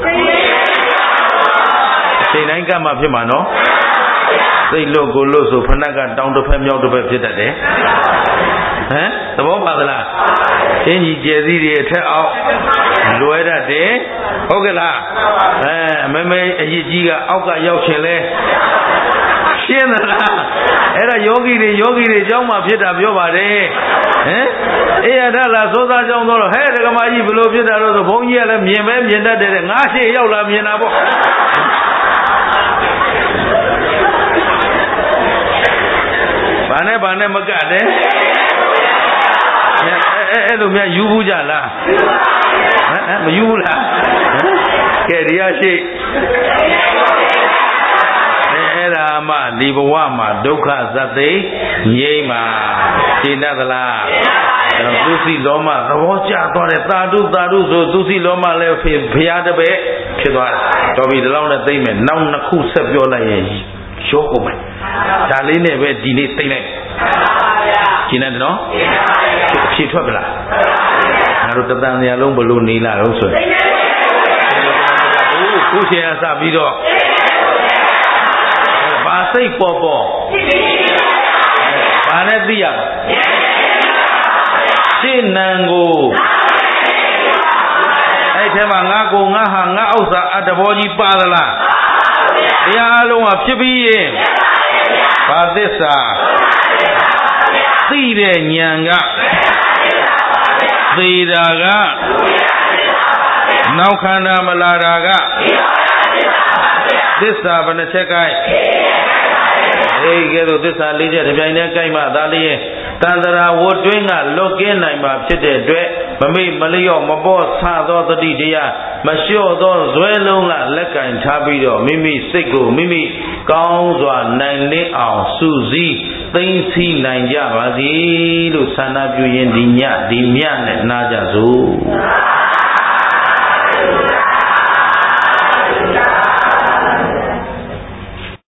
ချိန်တိုင်းကပ်မှဖြစ်မှာနော်စိတ်လို့ကိုလို့ဆိုဖဏကတောင်းတစ်ဖက်မြောက်တစ်ဖက်ဖြစ်တတ်တယ်ဟမ်သဘောပါသလားအင်းကြီးကျယ်စည်းတွေအထက်အောက်လွယ်တတ်တယ်ဟုတ်ကဲ့လားအဲအမေမေအကြီးကြီးကအောက်ကရောက်ရှင်လဲရှင်းသလားအဲ့ဒါယောဂီတွေယောဂီတွေအကြောင်းမှဖြစ်တာပြောပါတယ်ဟမ်အေးရထလားသောသားကြောင့်တော့ဟဲ့ဒကမကြီးဘယ်လိုဖြစ်တာလို့ဆိုဘုန်းကြီးကလည်းမြင်ပဲမြင်တတ်တယ်ငါရှေ့ရောက်လာမြင်တာပေါ့ဘာနဲ့ဘာနဲ့မကတ်တယ်အဲအဲ့လိုများယူဘူးကြလားဟမ်မယူဘူးလားကဲဒီရရှိအဲ့ဒါမှဒီဘဝမှာဒုက္ခဇတ်သိငြိမ်းမှာရှင်းတတ်သလားသူစီလောမသဘောကျသွားတယ်သာဓုသာဓုဆိုသူစီလောမလည်းဖျားတပည့်ဖြစ်သွားတယ်တော်ပြီဒီလောက်နဲ့သိမ့်မယ်နောက်နှစ်ခုဆက်ပြောလိုက်ရင်ရောကုန်မယ်ဒါလေးနဲ့ပဲဒီနေ့သိမ့်လိုက်ရှင်းတယ်နော်အဖြေထွက်ပလားငါတို့တသံတရားလုံးဘလို့နေလာတော့ဆိုရင်ခုချိန်အစပြီးတော့ဘာစိတ်ပေါ်ပေါ်ဘာနဲ့သိရရှင်းနံကိုအဲ့ထဲမှာငါကိုငါဟာငါဥစ္စာအတ္တဘောကြီးပါသလားတရားအလုံးကဖြစ်ပြီးရင်ဘာသစ္စာသိတဲ့ဉာဏ်ကသေတာကနောက်ခန္ဓာမလာတာကသစ္စာဘယ်နှချက်ကိုက်အေးကဲတော့သစ္စာလေးချက်တစ်ပြိုင်တည်းကိုက်မှဒါလေးရင်တန်တရာဝတ်တွင်းကလွတ်ကင်းနိုင်မှာဖြစ်တဲ့အတွက်မမေ့မလျော့မပေါ့ဆသောတတိတရားမလျှော့သောဇွဲလုံးကလက်ကင်ထားပြီးတော့မိမိစိတ်ကိုမိမိကောင်းစွာနိုင်လင်းအောင်စုစည်းသိမ့်စီနိုင်ကြပါစေလို့ဆန္ဒပြုရင်ဒီညဒီမြနဲ့နာကြစို့